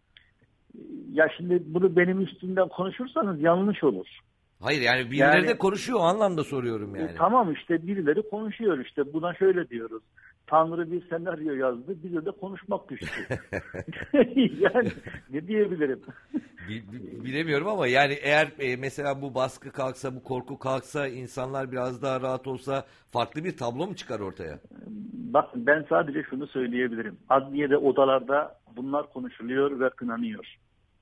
Ya şimdi bunu benim üstümden konuşursanız yanlış olur. Hayır yani birileri Yani- de konuşuyor, o anlamda soruyorum E, yani. tamam işte birileri konuşuyor işte. Buna şöyle diyoruz. Tanrı bir senaryo yazdı. Bize de konuşmak düştü. Yani ne diyebilirim? Bi- bi- Bilemiyorum ama yani eğer e, mesela bu baskı kalksa, bu korku kalksa, insanlar biraz daha rahat olsa farklı bir tablo mu çıkar ortaya? Bakın ben sadece şunu söyleyebilirim. Adliyede odalarda bunlar konuşuluyor ve kınanıyor.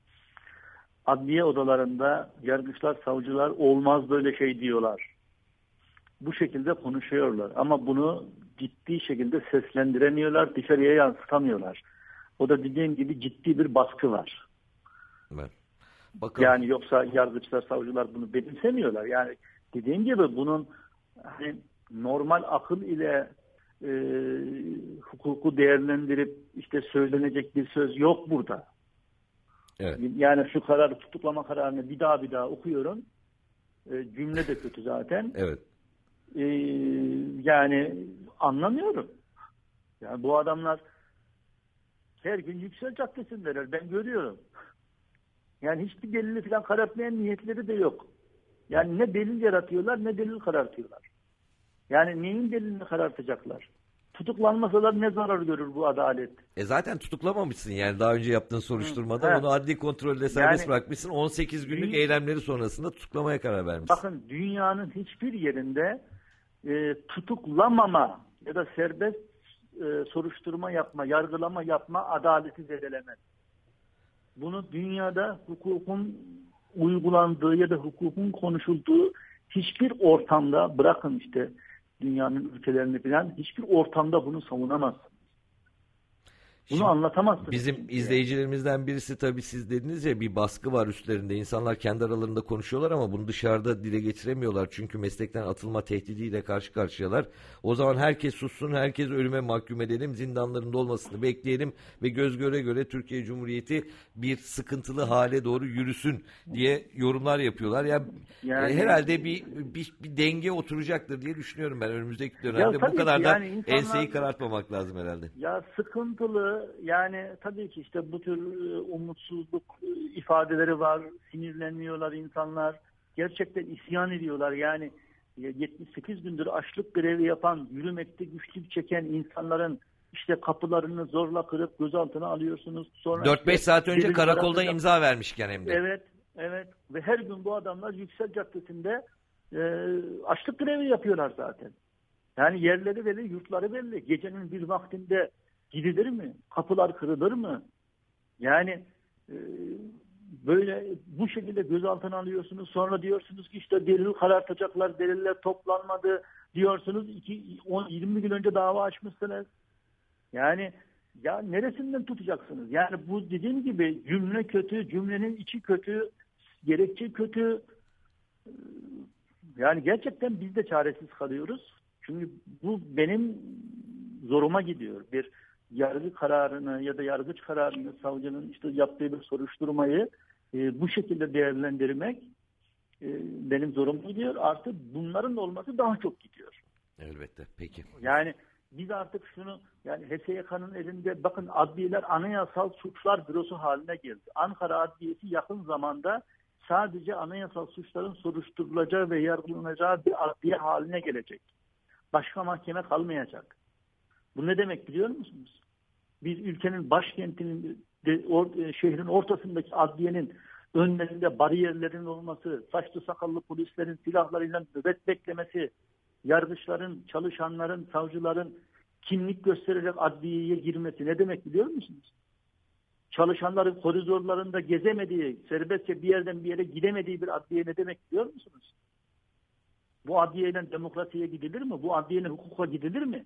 Adliye odalarında yargıçlar, savcılar olmaz böyle şey diyorlar. Bu şekilde konuşuyorlar ama bunu ciddi şekilde seslendiremiyorlar, dışarıya yansıtamıyorlar. O da dediğim gibi ciddi bir baskı var. Evet. Bakalım. Yani yoksa yargıçlar, savcılar bunu benimsemiyorlar. Yani dediğim gibi bunun hani normal akıl ile e, hukuku değerlendirip işte söylenecek bir söz yok burada. Evet. Yani şu kararı, tutuklama kararını bir daha bir daha okuyorum. E, cümle de kötü zaten. Evet. E, yani anlamıyorum. Yani bu adamlar her gün Yüksel Caddesi'ndeler. Ben görüyorum. Yani hiçbir delili falan karartmayan niyetleri de yok. Yani ne delil yaratıyorlar ne delil karartıyorlar. Yani neyin delilini karartacaklar? Tutuklanmasalar ne zarar görür bu adalet? E zaten tutuklamamışsın yani daha önce yaptığın soruşturmada Hı, onu adli kontrolle serbest yani, bırakmışsın. on sekiz günlük dü- eylemleri sonrasında tutuklamaya karar vermişsin. Bakın dünyanın hiçbir yerinde e, tutuklamama ya da serbest e, soruşturma yapma, yargılama yapma adaleti zedelemez. Bunu dünyada hukukun uygulandığı ya da hukukun konuşulduğu hiçbir ortamda, bırakın işte dünyanın ülkelerini falan, hiçbir ortamda bunu savunamazsınız. Bunu Şimdi anlatamazsınız. Bizim çünkü. izleyicilerimizden birisi tabii siz dediniz ya bir baskı var üstlerinde. İnsanlar kendi aralarında konuşuyorlar ama bunu dışarıda dile getiremiyorlar. Çünkü meslekten atılma tehdidiyle karşı karşıyalar. O zaman herkes sussun, herkes ölüme mahkum edelim, zindanlarında olmasını bekleyelim ve göz göre göre Türkiye Cumhuriyeti bir sıkıntılı hale doğru yürüsün diye yorumlar yapıyorlar. Yani, Yani- e, herhalde bir, bir bir denge oturacaktır diye düşünüyorum ben önümüzdeki dönemde. tabii Bu kadar ki da yani insanlar- enseyi karartmamak lazım herhalde. Ya sıkıntılı yani tabii ki işte bu tür e, umutsuzluk e, ifadeleri var, sinirleniyorlar insanlar, gerçekten isyan ediyorlar yani e, yetmiş sekiz gündür açlık grevi yapan, yürümekte güçlük çeken insanların işte kapılarını zorla kırıp gözaltına alıyorsunuz. Sonra dört beş işte saat önce delil karakolda karartacak- imza vermişken hem de. Evet, evet ve her gün bu adamlar Yüksel Caddesi'nde e, açlık grevi yapıyorlar zaten. Yani yerleri belli, yurtları belli. Gecenin bir vaktinde gidilir mi? Kapılar kırılır mı? Yani e, böyle bu şekilde gözaltına alıyorsunuz. Sonra diyorsunuz ki işte delil karartacaklar, deliller toplanmadı diyorsunuz. on yirmi gün önce dava açmışsınız. Yani ya neresinden tutacaksınız? Yani bu dediğim gibi cümle kötü, cümlenin içi kötü, gerekçe kötü. Yani gerçekten biz de çaresiz kalıyoruz. Çünkü bu benim zoruma gidiyor. Bir yargı kararını ya da yargıç kararını, savcının işte yaptığı bir soruşturmayı e, bu şekilde değerlendirmek e, benim zoruma gidiyor. Artık bunların olması daha çok gidiyor. Elbette. Peki. Yani biz artık şunu yani H S Y K'nın elinde bakın adliyeler anayasal suçlar bürosu haline geldi. Ankara Adliyesi yakın zamanda sadece anayasal suçların soruşturulacağı ve yargılanacağı bir adliye haline gelecek. Başka mahkeme kalmayacak. Bu ne demek biliyor musunuz? Biz ülkenin başkentinin de, or, şehrin ortasındaki adliyenin önlerinde bariyerlerin olması, saçlı sakallı polislerin silahlarıyla nöbet beklemesi, yargıçların, çalışanların, savcıların kimlik göstererek adliyeye girmesi ne demek biliyor musunuz? Çalışanların koridorlarında gezemediği, serbestçe bir yerden bir yere gidemediği bir adliye ne demek biliyor musunuz? Bu adliyeyle demokrasiye gidilir mi? Bu adliyeyle hukuka gidilir mi?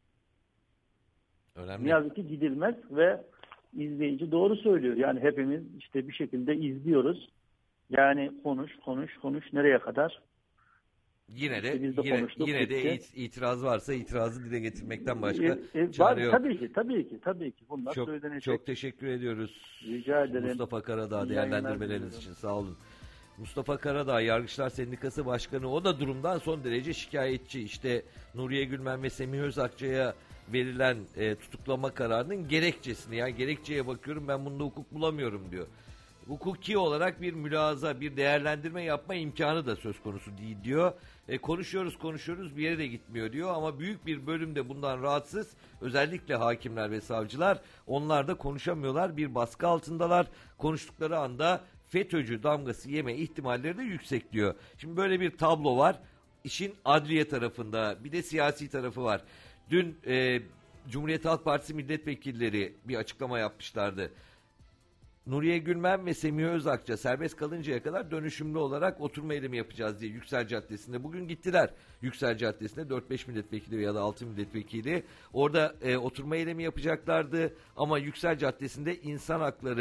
Önemli. Ne yazık ki gidilmez ve izleyici doğru söylüyor. Yani hepimiz işte bir şekilde izliyoruz. Yani konuş, konuş, konuş nereye kadar? Yine de İşte biz de yine, konuştuk, yine de bitti. it- itiraz varsa itirazı dile getirmekten başka E, e, çare var, yok. tabii ki, tabii ki, tabii ki. Bunlar Çok söylenecek. çok teşekkür ediyoruz. Rica ederim. Mustafa Karadağ İyi değerlendirmeleriniz yayınlar için sağ olun. Mustafa Karadağ Yargıçlar Sendikası Başkanı, o da durumdan son derece şikayetçi. İşte Nuriye Gülmen ve Semih Özakçı'ya verilen e, tutuklama kararının gerekçesini, yani gerekçeye bakıyorum ben bunda hukuk bulamıyorum diyor. Hukuki olarak bir mülahaza, bir değerlendirme yapma imkanı da söz konusu değil diyor. E, konuşuyoruz konuşuyoruz bir yere de gitmiyor diyor ama büyük bir bölümde bundan rahatsız. Özellikle hakimler ve savcılar, onlar da konuşamıyorlar, bir baskı altındalar. Konuştukları anda FETÖ'cü damgası yeme ihtimalleri de yüksek diyor. Şimdi böyle bir tablo var. İşin adliye tarafında bir de siyasi tarafı var. Dün e, Cumhuriyet Halk Partisi milletvekilleri bir açıklama yapmışlardı. Nuriye Gülmen ve Semih Özakça serbest kalıncaya kadar dönüşümlü olarak oturma eylemi yapacağız diye Yüksel Caddesi'nde bugün gittiler. Yüksel Caddesi'nde dört beş milletvekili ya da altı milletvekili orada e, oturma eylemi yapacaklardı ama Yüksel Caddesi'nde insan hakları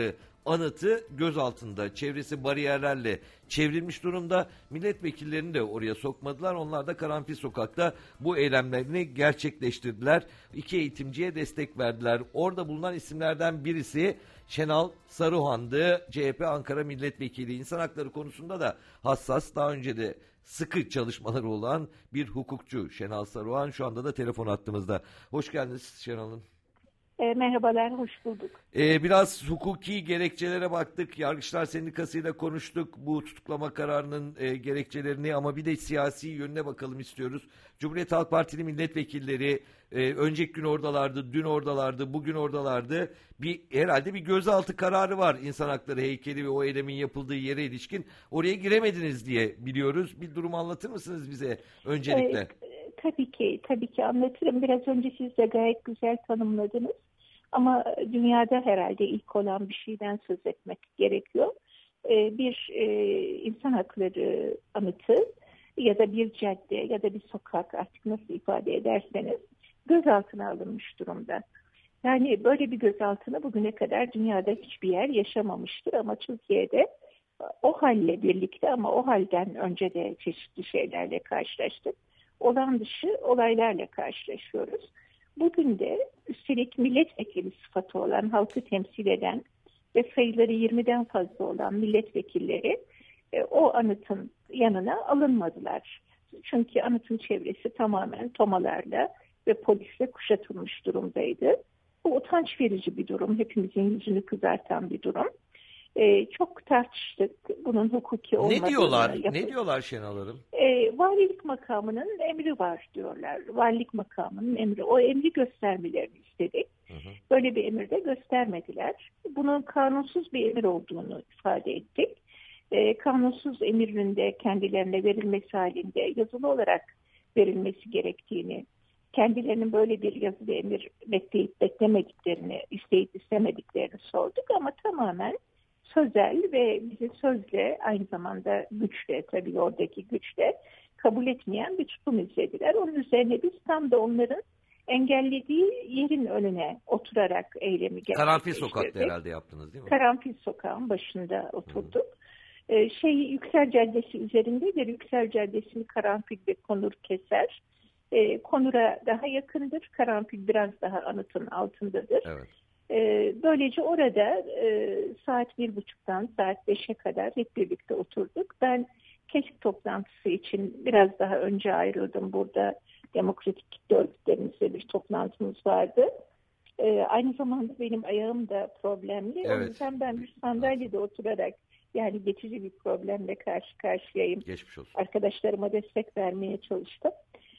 anıtı gözaltında. Çevresi bariyerlerle çevrilmiş durumda. Milletvekillerini de oraya sokmadılar. Onlar da Karanfil Sokak'ta bu eylemlerini gerçekleştirdiler. İki eğitimciye destek verdiler. Orada bulunan isimlerden birisi Şenal Saruhan'dı. C H P Ankara Milletvekili. İnsan hakları konusunda da hassas, daha önce de sıkı çalışmaları olan bir hukukçu Şenal Saruhan şu anda da telefon hattımızda. Hoş geldiniz Şenal Hanım. E, merhabalar, hoş bulduk. Ee, biraz hukuki gerekçelere baktık. Yargıçlar Sendikası'yla konuştuk bu tutuklama kararının e, gerekçelerini, ama bir de siyasi yönüne bakalım istiyoruz. Cumhuriyet Halk Partili milletvekilleri e, önceki gün oradalardı, dün oradalardı, bugün oradalardı. Bir herhalde bir gözaltı kararı var İnsan Hakları heykeli ve o eylemin yapıldığı yere ilişkin. Oraya giremediniz diye biliyoruz. Bir durum anlatır mısınız bize öncelikle? E, tabii ki, tabii ki anlatırım. Biraz önce siz de gayet güzel tanımladınız. Ama dünyada herhalde ilk olan bir şeyden söz etmek gerekiyor. Ee, bir e, insan hakları anıtı ya da bir cadde ya da bir sokak, artık nasıl ifade ederseniz, gözaltına alınmış durumda. Yani böyle bir gözaltını bugüne kadar dünyada hiçbir yer yaşamamıştır, ama Türkiye'de o halle birlikte, ama o halden önce de çeşitli şeylerle karşılaştık. Olağan dışı olaylarla karşılaşıyoruz. Bugün de üstelik milletvekili sıfatı olan, halkı temsil eden ve sayıları yirmiden fazla olan milletvekilleri e, o anıtın yanına alınmadılar. Çünkü anıtın çevresi tamamen tomalarla ve polisle kuşatılmış durumdaydı. Bu utanç verici bir durum, hepimizin yüzünü kızartan bir durum. Ee, çok tartıştık bunun hukuki olmadığını. Ne diyorlar? Yapıp, ne diyorlar Şenal Hanım? E, valilik makamının emri var diyorlar. Valilik makamının emri. O emri göstermelerini istedik. Hı hı. Böyle bir emir de göstermediler. Bunun kanunsuz bir emir olduğunu ifade ettik. E, kanunsuz emirin de kendilerine verilmesi halinde yazılı olarak verilmesi gerektiğini, kendilerinin böyle bir yazılı emir bekleyip beklemediklerini, isteyip istemediklerini sorduk, ama tamamen sözel ve bizi sözle, aynı zamanda güçle, tabii oradaki güçle kabul etmeyen bir tutum izlediler. Onun üzerine biz tam da onların engellediği yerin önüne oturarak eylemi gerçekleştirdik. Karanfil Sokak'ta herhalde yaptınız değil mi? Karanfil Sokağı'nın başında oturduk. Ee, şey Yüksel Caddesi üzerindedir. Yüksel Caddesi'ni Karanfil ve Konur keser. Ee, Konur'a daha yakındır. Karanfil biraz daha anıtın altındadır. Evet. Ee, böylece orada e, saat bir buçuktan saat beşe kadar hep birlikte oturduk. Ben keşif toplantısı için biraz daha önce ayrıldım. Burada demokratik örgütlerimizle bir toplantımız vardı. Ee, aynı zamanda benim ayağım da problemli. Evet. O yüzden ben bir sandalyede oturarak, yani geçici bir problemle karşı karşıyayım. Geçmiş olsun. Arkadaşlarıma destek vermeye çalıştım.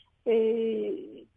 Ee,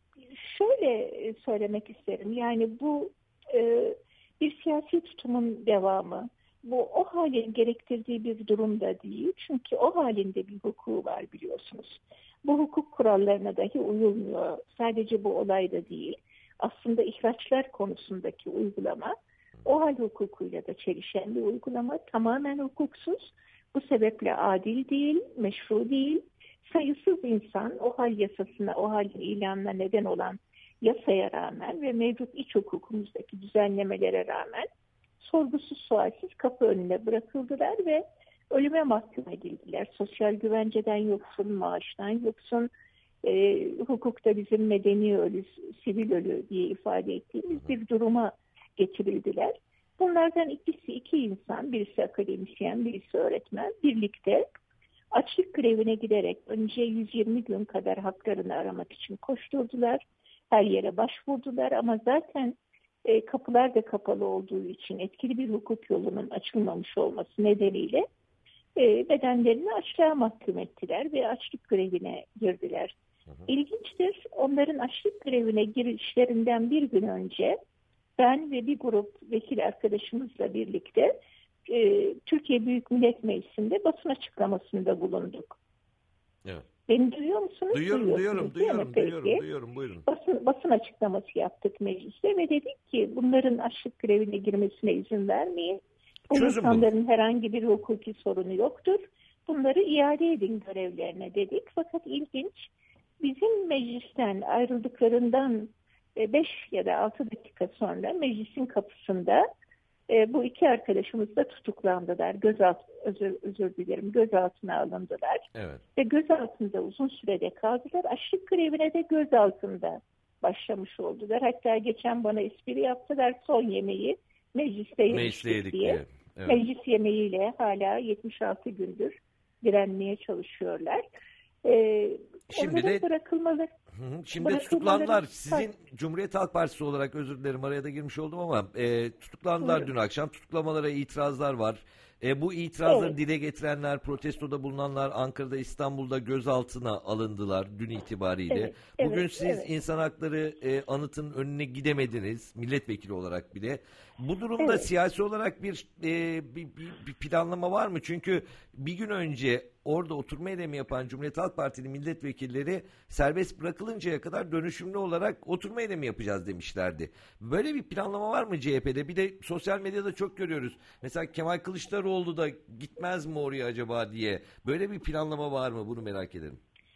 şöyle söylemek isterim. Yani bu e, bir siyasi tutumun devamı. Bu o halin gerektirdiği bir durum da değil. Çünkü o halinde bir hukuku var, biliyorsunuz. Bu hukuk kurallarına dahi uyulmuyor. Sadece bu olayda değil. Aslında ihraçlar konusundaki uygulama o hal hukukuyla da çelişen bir uygulama. Tamamen hukuksuz. Bu sebeple adil değil, meşru değil. Sayısız insan o hal yasasına, o halin ilanına neden olan yasaya rağmen ve mevcut iç hukukumuzdaki düzenlemelere rağmen sorgusuz sualsiz kapı önüne bırakıldılar ve ölüme mahkum edildiler. Sosyal güvenceden yoksun, maaştan yoksun, e, hukukta bizim medeni ölü, sivil ölü diye ifade ettiğimiz bir duruma getirildiler. Bunlardan ikisi iki insan, birisi akademisyen, birisi öğretmen, birlikte açlık grevine giderek önce yüz yirmi gün kadar haklarını aramak için koşturdular. Her yere başvurdular, ama zaten e, kapılar da kapalı olduğu için, etkili bir hukuk yolunun açılmamış olması nedeniyle e, bedenlerini açlığa mahkum ettiler ve açlık grevine girdiler. Hı hı. İlginçtir, onların açlık grevine girişlerinden bir gün önce ben ve bir grup vekil arkadaşımızla birlikte e, Türkiye Büyük Millet Meclisi'nde basın açıklamasında bulunduk. Evet. Beni duyuyor musunuz? Duyuyorum, duyuyorum, duyuyorum, duyuyorum, duyuyorum, buyurun. Basın, basın açıklaması yaptık mecliste ve dedik ki bunların açlık grevine girmesine izin vermeyin. Bu Çözüm insanların bu. herhangi bir hukuki sorunu yoktur. Bunları iade edin görevlerine dedik. Fakat ilginç, bizim meclisten ayrıldıklarından beş ya da altı dakika sonra meclisin kapısında E, bu iki arkadaşımız da tutuklandılar. Gözalt, özür, özür dilerim, gözaltına alındılar. Evet. Ve gözaltında uzun sürede kaldılar. Açlık grevine de gözaltında başlamış oldular. Hatta geçen bana espri yaptılar, son yemeği mecliste Mecliste yemiştik diye. diye. Evet. Meclis yemeğiyle hala yetmiş altı gündür direnmeye çalışıyorlar. Ee, Şimdi de bırakılmalı. Hı hı. Şimdi Bırakılmaları- tutuklandılar. Sizin Cumhuriyet Halk Partisi olarak, özür dilerim araya da girmiş oldum ama e, tutuklandılar Buyurun. dün akşam. Tutuklamalara itirazlar var. E, bu itirazları Evet. dile getirenler, protestoda bulunanlar Ankara'da, İstanbul'da gözaltına alındılar dün itibariyle. Evet, Bugün evet, siz evet. insan hakları e, anıtın önüne gidemediniz, milletvekili olarak bile. Bu durumda Evet. siyasi olarak bir, e, bir, bir, bir planlama var mı? Çünkü bir gün önce orada oturma eylemi yapan Cumhuriyet Halk Partili milletvekilleri serbest bırakılıncaya kadar dönüşümlü olarak oturma eylemi yapacağız demişlerdi. Böyle bir planlama var mı C H P'de? Bir de sosyal medyada çok görüyoruz. Mesela Kemal Kılıçdaroğlu da gitmez mi oraya acaba diye. Böyle bir planlama var mı? Bunu merak ederim.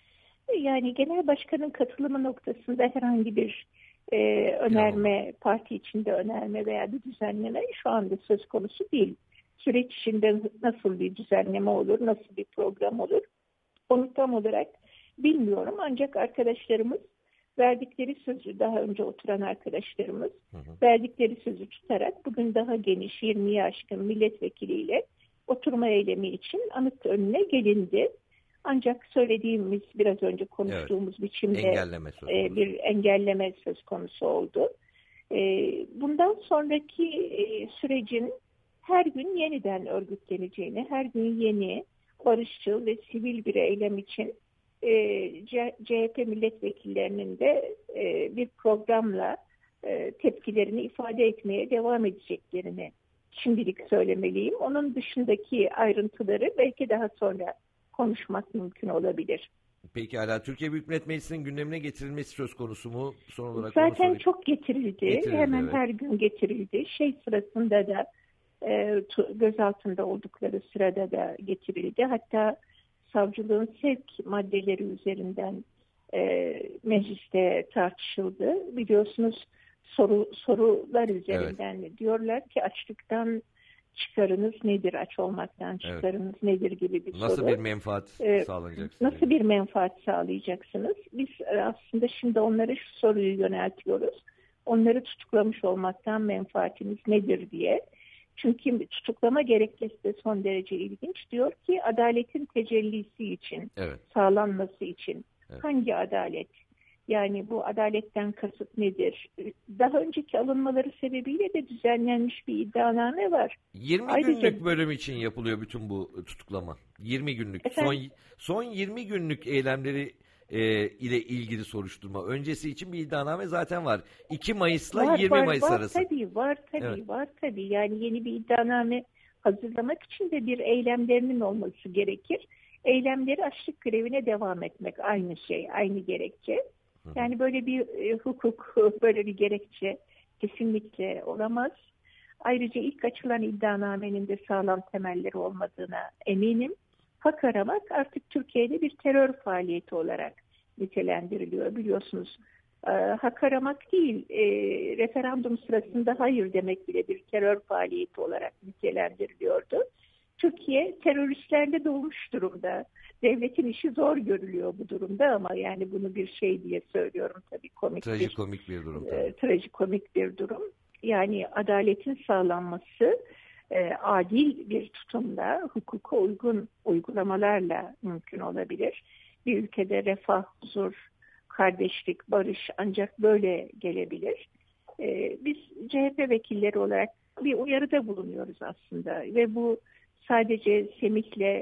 Yani genel başkanın katılımı noktasında herhangi bir e, önerme, parti içinde önerme veya bir düzenleme şu anda söz konusu değil. Süreç içinde nasıl bir düzenleme olur, nasıl bir program olur onu tam olarak bilmiyorum. Ancak arkadaşlarımız verdikleri sözü, daha önce oturan arkadaşlarımız Hı hı. verdikleri sözü tutarak bugün daha geniş yirmiye aşkın milletvekiliyle oturma eylemi için anıt önüne gelindi. Ancak söylediğimiz, biraz önce konuştuğumuz biçimde Engelleme söz e, konusu. bir engelleme söz konusu oldu. E, bundan sonraki e, sürecin her gün yeniden örgütleneceğini, her gün yeni, barışçıl ve sivil bir eylem için e, C- CHP milletvekillerinin de e, bir programla e, tepkilerini ifade etmeye devam edeceklerini şimdilik söylemeliyim. Onun dışındaki ayrıntıları belki daha sonra konuşmak mümkün olabilir. Peki hala Türkiye Büyük Millet Meclisi'nin gündemine getirilmesi söz konusu mu? Son olarak onu Zaten sorayım. çok getirildi. Getirildi, Hemen evet. her gün getirildi. Şey sırasında da e, tu- gözaltında oldukları sırada da getirildi. Hatta savcılığın sevk maddeleri üzerinden e, mecliste tartışıldı. Biliyorsunuz soru sorular üzerinden diyorlar ki açlıktan çıkarınız nedir, aç olmaktan çıkarınız nedir gibi bir Nasıl soru. bir menfaat Ee, sağlanacak? Nasıl bir menfaat sağlayacaksınız? Biz e, aslında şimdi onlara şu soruyu yöneltiyoruz. Onları tutuklamış olmaktan menfaatiniz nedir diye. Çünkü tutuklama gerekçesi de son derece ilginç. Diyor ki adaletin tecellisi için, Evet. sağlanması için. Evet. Hangi adalet? Yani bu adaletten kasıt nedir? Daha önceki alınmaları sebebiyle de düzenlenmiş bir iddianame var. yirmi Ayrıca- günlük bölüm için yapılıyor bütün bu tutuklama. yirmi günlük. Efendim? Son son yirmi günlük eylemleri e, ile ilgili soruşturma. Öncesi için bir iddianame zaten var. iki Mayıs'la Var, yirmi var, Mayıs var, arası. Tabii var tabii Evet. var tabii. Yani yeni bir iddianame hazırlamak için de bir eylemlerinin olması gerekir. Eylemleri açlık grevine devam etmek aynı şey, aynı gerekçe. Yani böyle bir e, hukuk, böyle bir gerekçe kesinlikle olamaz. Ayrıca ilk açılan iddianamenin de sağlam temelleri olmadığına eminim. Hak aramak artık Türkiye'de bir terör faaliyeti olarak nitelendiriliyor. Biliyorsunuz e, hak aramak değil, e, referandum sırasında hayır demek bile bir terör faaliyeti olarak nitelendiriliyordu. Türkiye teröristlerle dolmuş durumda. Devletin işi zor görülüyor bu durumda ama yani bunu bir şey diye söylüyorum tabii, komik bir, Trajikomik bir durum tabii. e, trajikomik bir durum. Yani adaletin sağlanması e, adil bir tutumla, hukuka uygun uygulamalarla mümkün olabilir. Bir ülkede refah, huzur, kardeşlik, barış ancak böyle gelebilir. E, biz C H P vekilleri olarak bir uyarıda bulunuyoruz aslında ve bu sadece Semih'le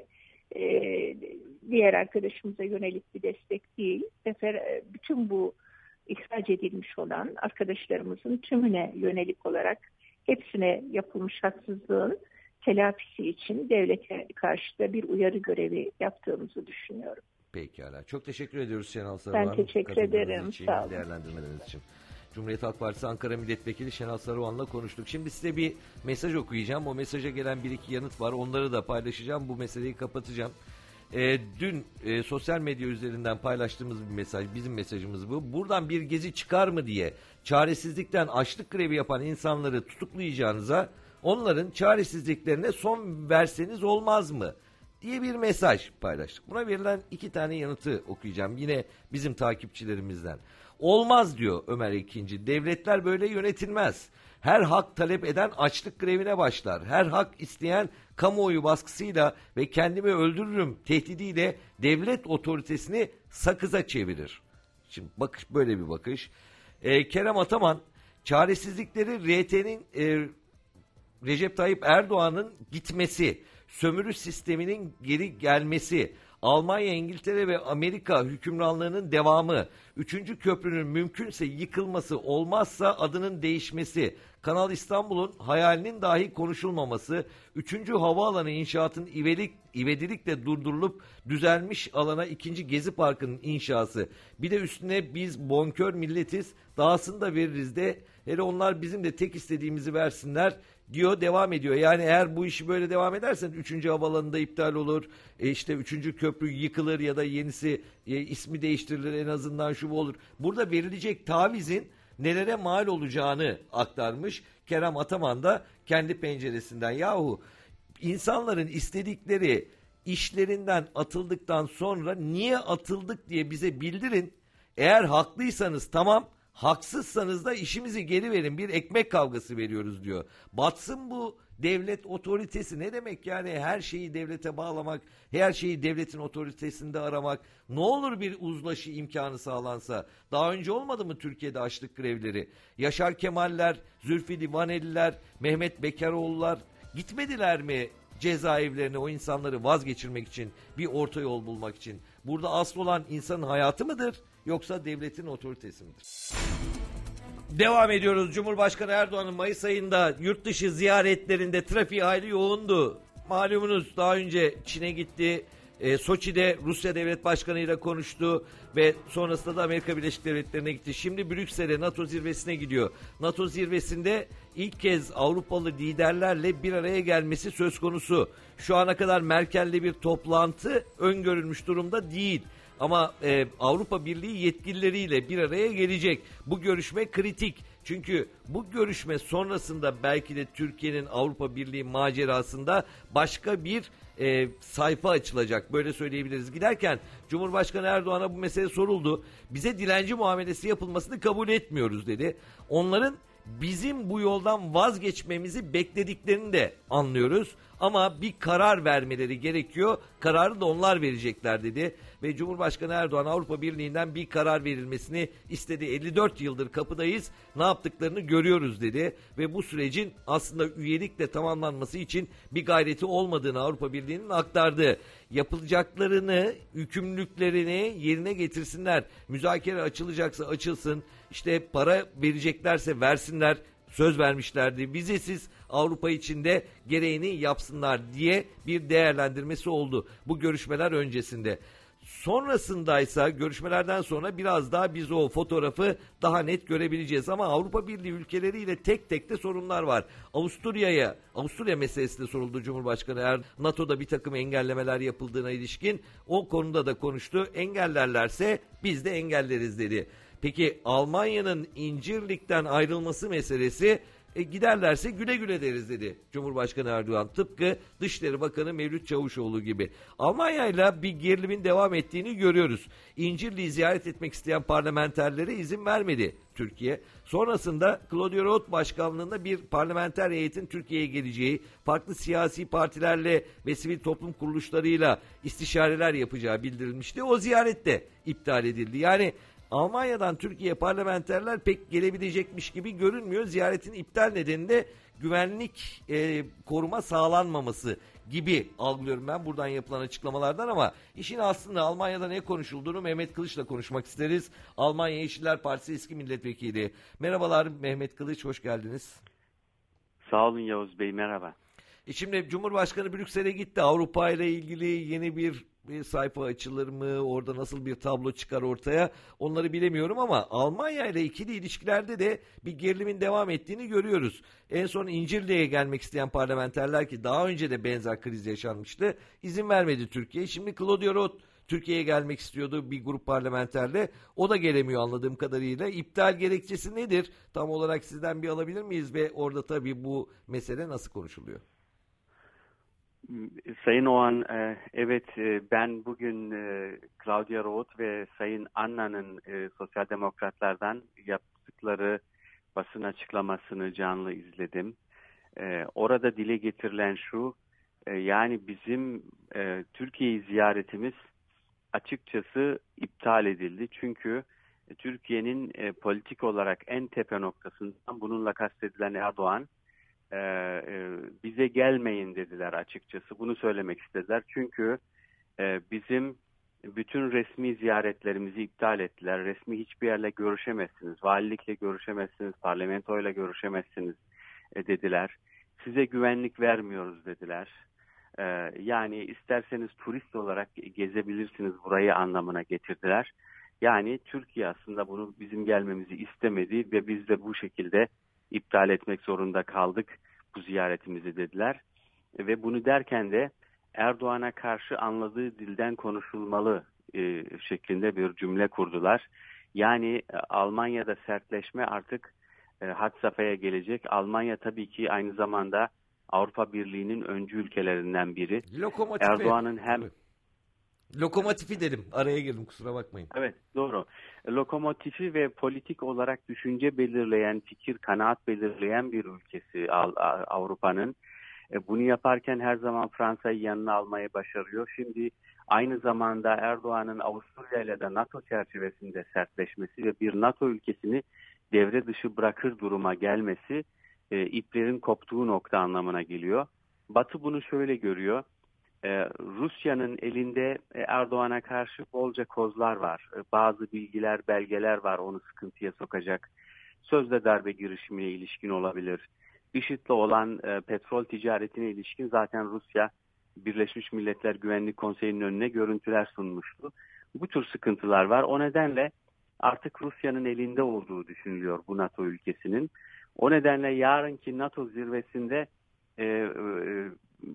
e, diğer arkadaşımıza yönelik bir destek değil. Sefer, bütün bu ihraç edilmiş olan arkadaşlarımızın tümüne yönelik olarak hepsine yapılmış haksızlığın telafisi için devlete karşı da bir uyarı görevi yaptığımızı düşünüyorum. Pekala. Çok teşekkür ediyoruz Şenal Saruhan. Ben teşekkür katıldığınız ederim. için, Sağ olun. değerlendirmeleriniz için. Cumhuriyet Halk Partisi Ankara Milletvekili Şenal Saruhan'la konuştuk. Şimdi size bir mesaj okuyacağım. O mesaja gelen bir iki yanıt var. Onları da paylaşacağım. Bu meseleyi kapatacağım. E, dün e, sosyal medya üzerinden paylaştığımız bir mesaj, bizim mesajımız bu. Buradan bir gezi çıkar mı diye çaresizlikten açlık grevi yapan insanları tutuklayacağınıza onların çaresizliklerine son verseniz olmaz mı diye bir mesaj paylaştık. Buna verilen iki tane yanıtı okuyacağım yine bizim takipçilerimizden. Olmaz diyor Ömer İkinci. Devletler böyle yönetilmez. Her hak talep eden açlık grevine başlar. Her hak isteyen kamuoyu baskısıyla ve kendimi öldürürüm tehdidiyle devlet otoritesini sakıza çevirir. Şimdi bakış böyle bir bakış. Ee, Kerem Ataman, çaresizlikleri R T'nin e, Recep Tayyip Erdoğan'ın gitmesi, sömürü sisteminin geri gelmesi, Almanya, İngiltere ve Amerika hükümranlığının devamı, üçüncü köprünün mümkünse yıkılması, olmazsa adının değişmesi, Kanal İstanbul'un hayalinin dahi konuşulmaması, üçüncü havaalanı inşaatın ivelik, ivedilikle durdurulup düzelmiş alana ikinci Gezi Parkı'nın inşası, bir de üstüne biz bonkör milletiz, dahasını da veririz de, hele onlar bizim de tek istediğimizi versinler diyor, devam ediyor. Yani eğer bu işi böyle devam edersen üçüncü havaalanında iptal olur, e işte üçüncü köprü yıkılır ya da yenisi e, ismi değiştirilir, en azından şu bu olur. Burada verilecek tavizin nelere mal olacağını aktarmış Kerem Ataman da kendi penceresinden. Yahu insanların istedikleri işlerinden atıldıktan sonra niye atıldık diye bize bildirin. Eğer haklıysanız tamam, haksızsanız da işimizi geri verin, bir ekmek kavgası veriyoruz diyor. Batsın bu devlet otoritesi, ne demek yani her şeyi devlete bağlamak, her şeyi devletin otoritesinde aramak. Ne olur bir uzlaşı imkanı sağlansa. Daha önce olmadı mı Türkiye'de açlık grevleri? Yaşar Kemaller, Zülfü Livaneliler, Mehmet Bekaroğullar gitmediler mi cezaevlerine o insanları vazgeçirmek için, bir orta yol bulmak için? Burada asıl olan insanın hayatı mıdır yoksa devletin otoritesi midir? Devam ediyoruz. Cumhurbaşkanı Erdoğan'ın Mayıs ayında yurt dışı ziyaretlerinde trafiği hayli yoğundu. Malumunuz daha önce Çin'e gitti, e, Soçi'de Rusya Devlet Başkanı ile konuştu ve sonrasında da Amerika Birleşik Devletleri'ne gitti. Şimdi Brüksel'e, NATO zirvesine gidiyor. NATO zirvesinde ilk kez Avrupalı liderlerle bir araya gelmesi söz konusu. Şu ana kadar Merkel'le bir toplantı öngörülmüş durumda değil. Ama e, Avrupa Birliği yetkilileriyle bir araya gelecek. Bu görüşme kritik. Çünkü bu görüşme sonrasında belki de Türkiye'nin Avrupa Birliği macerasında başka bir e, sayfa açılacak. Böyle söyleyebiliriz. Giderken Cumhurbaşkanı Erdoğan'a bu mesele soruldu. Bize dilenci muamelesi yapılmasını kabul etmiyoruz dedi. Onların bizim bu yoldan vazgeçmemizi beklediklerini de anlıyoruz. Ama bir karar vermeleri gerekiyor. Kararı da onlar verecekler dedi. Ve Cumhurbaşkanı Erdoğan Avrupa Birliği'nden bir karar verilmesini istedi. elli dört yıldır kapıdayız, ne yaptıklarını görüyoruz dedi. Ve bu sürecin aslında üyelikle tamamlanması için bir gayreti olmadığını Avrupa Birliği'nin aktardı. Yapılacaklarını, yükümlülüklerini yerine getirsinler. Müzakere açılacaksa açılsın. İşte para vereceklerse versinler. Söz vermişlerdi. Vizesiz Avrupa içinde gereğini yapsınlar diye bir değerlendirmesi oldu bu görüşmeler öncesinde. Sonrasındaysa görüşmelerden sonra biraz daha biz o fotoğrafı daha net görebileceğiz. Ama Avrupa Birliği ülkeleriyle tek tek de sorunlar var. Avusturya'ya, Avusturya meselesi de soruldu Cumhurbaşkanı Erdoğan. NATO'da bir takım engellemeler yapıldığına ilişkin o konuda da konuştu. Engellerlerse biz de engelleriz dedi. Peki Almanya'nın İncirlik'ten ayrılması meselesi, e, giderlerse güle güle deriz dedi Cumhurbaşkanı Erdoğan. Tıpkı Dışişleri Bakanı Mevlüt Çavuşoğlu gibi. Almanya'yla bir gerilimin devam ettiğini görüyoruz. İncirli'yi ziyaret etmek isteyen parlamenterlere izin vermedi Türkiye. Sonrasında Claudio Roth başkanlığında bir parlamenter heyetin Türkiye'ye geleceği, farklı siyasi partilerle ve sivil toplum kuruluşlarıyla istişareler yapacağı bildirilmişti. O ziyaret de iptal edildi. Yani Almanya'dan Türkiye parlamenterler pek gelebilecekmiş gibi görünmüyor. Ziyaretin iptal nedeni de güvenlik e, koruma sağlanmaması gibi algılıyorum ben buradan yapılan açıklamalardan. Ama işin aslında Almanya'da ne konuşulduğunu Mehmet Kılıç'la konuşmak isteriz. Almanya Yeşiller Partisi eski milletvekili. Merhabalar Mehmet Kılıç, hoş geldiniz. Sağ olun Yavuz Bey, merhaba. E şimdi Cumhurbaşkanı Brüksel'e gitti. Avrupa ile ilgili yeni bir, bir sayfa açılır mı? Orada nasıl bir tablo çıkar ortaya? Onları bilemiyorum ama Almanya ile ikili ilişkilerde de bir gerilimin devam ettiğini görüyoruz. En son İncirli'ye gelmek isteyen parlamenterler, ki daha önce de benzer kriz yaşanmıştı, izin vermedi Türkiye. Şimdi Claudio Roth Türkiye'ye gelmek istiyordu bir grup parlamenterle. O da gelemiyor anladığım kadarıyla. İptal gerekçesi nedir? Tam olarak sizden bir alabilir miyiz ve orada tabii bu mesele nasıl konuşuluyor? Sayın Oğan, evet ben bugün Claudia Roth ve Sayın Anna'nın Sosyal Demokratlardan yaptıkları basın açıklamasını canlı izledim. Orada dile getirilen şu, yani bizim Türkiye'yi ziyaretimiz açıkçası iptal edildi. Çünkü Türkiye'nin politik olarak en tepe noktasından bununla kastedilen Erdoğan, bize gelmeyin dediler açıkçası. Bunu söylemek istediler. Çünkü bizim bütün resmi ziyaretlerimizi iptal ettiler. Resmi hiçbir yerle görüşemezsiniz. Valilikle görüşemezsiniz. Parlamentoyla görüşemezsiniz dediler. Size güvenlik vermiyoruz dediler. Yani isterseniz turist olarak gezebilirsiniz burayı anlamına getirdiler. Yani Türkiye aslında bunu bizim gelmemizi istemedi ve biz de bu şekilde iptal etmek zorunda kaldık bu ziyaretimizi dediler. Ve bunu derken de Erdoğan'a karşı anladığı dilden konuşulmalı e, şeklinde bir cümle kurdular. Yani e, Almanya'da sertleşme artık e, had safhaya gelecek. Almanya tabii ki aynı zamanda Avrupa Birliği'nin öncü ülkelerinden biri. Lokomotifi. Erdoğan'ın hem Lokomotifi dedim. Araya girdim, kusura bakmayın. Evet, doğru. Lokomotifi ve politik olarak düşünce belirleyen, fikir, kanaat belirleyen bir ülkesi Avrupa'nın. Bunu yaparken her zaman Fransa'yı yanına almayı başarıyor. Şimdi aynı zamanda Erdoğan'ın Avusturya ile de NATO çerçevesinde sertleşmesi ve bir NATO ülkesini devre dışı bırakır duruma gelmesi e, iplerin koptuğu nokta anlamına geliyor. Batı bunu şöyle görüyor. Ee, Rusya'nın elinde Erdoğan'a karşı bolca kozlar var. Ee, bazı bilgiler, belgeler var onu sıkıntıya sokacak. Sözde darbe girişimine ilişkin olabilir. IŞİD'le olan e, petrol ticaretine ilişkin zaten Rusya Birleşmiş Milletler Güvenlik Konseyi'nin önüne görüntüler sunmuştu. Bu tür sıkıntılar var. O nedenle artık Rusya'nın elinde olduğu düşünülüyor bu NATO ülkesinin. O nedenle yarınki NATO zirvesinde e, e,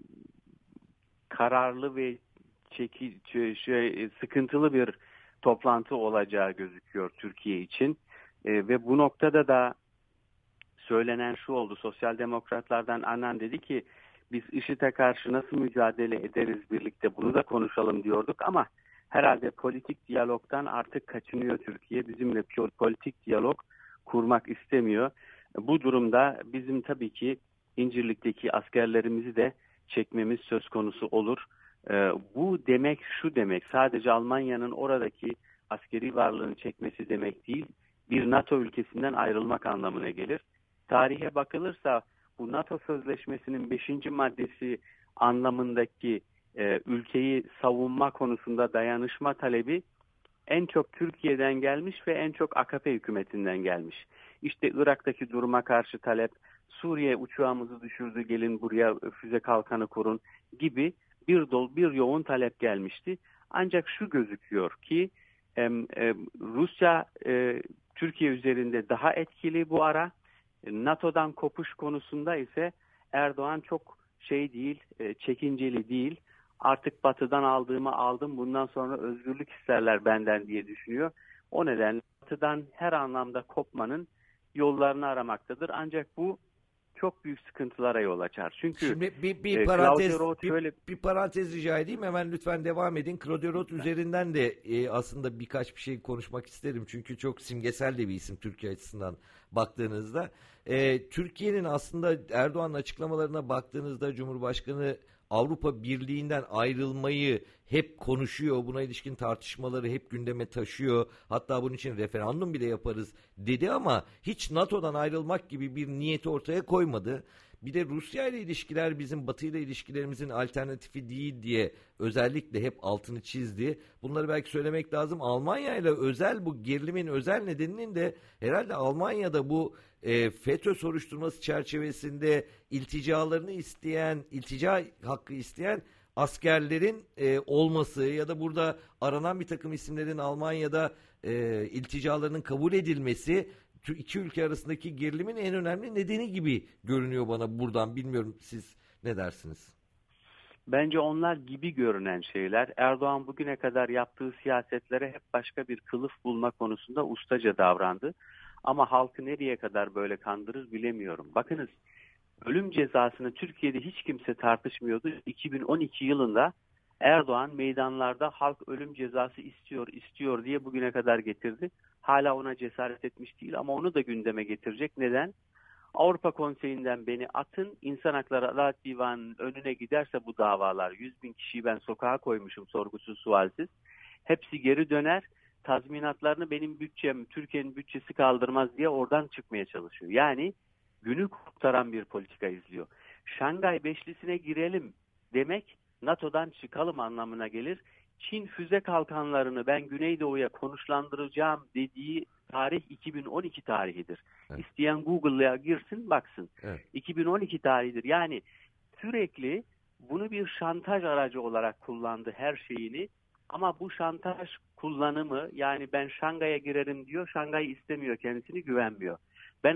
kararlı ve çeki, şey, sıkıntılı bir toplantı olacağı gözüküyor Türkiye için. E, ve bu noktada da söylenen şu oldu. Sosyal Demokratlardan Annan dedi ki biz IŞİD'e karşı nasıl mücadele ederiz birlikte bunu da konuşalım diyorduk ama herhalde politik diyalogdan artık kaçınıyor Türkiye. Bizimle politik diyalog kurmak istemiyor. Bu durumda bizim tabii ki İncirlik'teki askerlerimizi de çekmemiz söz konusu olur. Ee, bu demek şu demek, sadece Almanya'nın oradaki askeri varlığını çekmesi demek değil, bir NATO ülkesinden ayrılmak anlamına gelir. Tarihe bakılırsa bu NATO sözleşmesinin beşinci maddesi anlamındaki e, ülkeyi savunma konusunda dayanışma talebi en çok Türkiye'den gelmiş ve en çok A K P hükümetinden gelmiş. İşte Irak'taki duruma karşı talep, Suriye uçağımızı düşürdü gelin buraya füze kalkanı kurun gibi bir dol bir yoğun talep gelmişti. Ancak şu gözüküyor ki e, e, Rusya e, Türkiye üzerinde daha etkili bu ara. NATO'dan kopuş konusunda ise Erdoğan çok şey değil, e, çekinceli değil. Artık Batı'dan aldığımı aldım, bundan sonra özgürlük isterler benden diye düşünüyor. O nedenle Batı'dan her anlamda kopmanın yollarını aramaktadır. Ancak bu çok büyük sıkıntılara yol açar. Çünkü Şimdi bir, bir e, parantez Roth bir, şöyle... bir parantez rica edeyim, hemen lütfen devam edin. Claudia Roth üzerinden de e, aslında birkaç bir şey konuşmak isterim. Çünkü çok simgesel de bir isim Türkiye açısından baktığınızda. E, Türkiye'nin aslında Erdoğan'ın açıklamalarına baktığınızda Cumhurbaşkanı Avrupa Birliği'nden ayrılmayı hep konuşuyor. Buna ilişkin tartışmaları hep gündeme taşıyor. Hatta bunun için referandum bile yaparız dedi ama hiç NATO'dan ayrılmak gibi bir niyeti ortaya koymadı. Bir de Rusya ile ilişkiler bizim Batı ile ilişkilerimizin alternatifi değil diye özellikle hep altını çizdi. Bunları belki söylemek lazım. Almanya ile özel bu gerilimin özel nedeninin de herhalde Almanya'da bu e, FETÖ soruşturması çerçevesinde ilticalarını isteyen, iltica hakkı isteyen askerlerin e, olması ya da burada aranan bir takım isimlerin Almanya'da e, ilticalarının kabul edilmesi iki ülke arasındaki gerilimin en önemli nedeni gibi görünüyor bana buradan. Bilmiyorum, siz ne dersiniz? Bence onlar gibi görünen şeyler. Erdoğan bugüne kadar yaptığı siyasetlere hep başka bir kılıf bulma konusunda ustaca davrandı. Ama halkı nereye kadar böyle kandırır bilemiyorum. Bakınız, ölüm cezasını Türkiye'de hiç kimse tartışmıyordu. iki bin on iki yılında Erdoğan meydanlarda halk ölüm cezası istiyor, istiyor diye bugüne kadar getirdi. Hala ona cesaret etmiş değil ama onu da gündeme getirecek. Neden? Avrupa Konseyi'nden beni atın, İnsan Hakları Adalet Divanı'nın önüne giderse bu davalar, yüz bin kişiyi ben sokağa koymuşum sorgusuz sualsiz, hepsi geri döner, tazminatlarını benim bütçem, Türkiye'nin bütçesi kaldırmaz diye oradan çıkmaya çalışıyor. Yani günü kurtaran bir politika izliyor. Şangay Beşlisi'ne girelim demek NATO'dan çıkalım anlamına gelir. Çin füze kalkanlarını ben Güneydoğu'ya konuşlandıracağım dediği tarih iki bin on iki tarihidir. Evet. İsteyen Google'ya girsin baksın. Evet. iki bin on iki tarihidir. Yani sürekli bunu bir şantaj aracı olarak kullandı her şeyini. Ama bu şantaj kullanımı, yani ben Şangay'a girerim diyor, Şangay istemiyor, kendisini güvenmiyor. Ben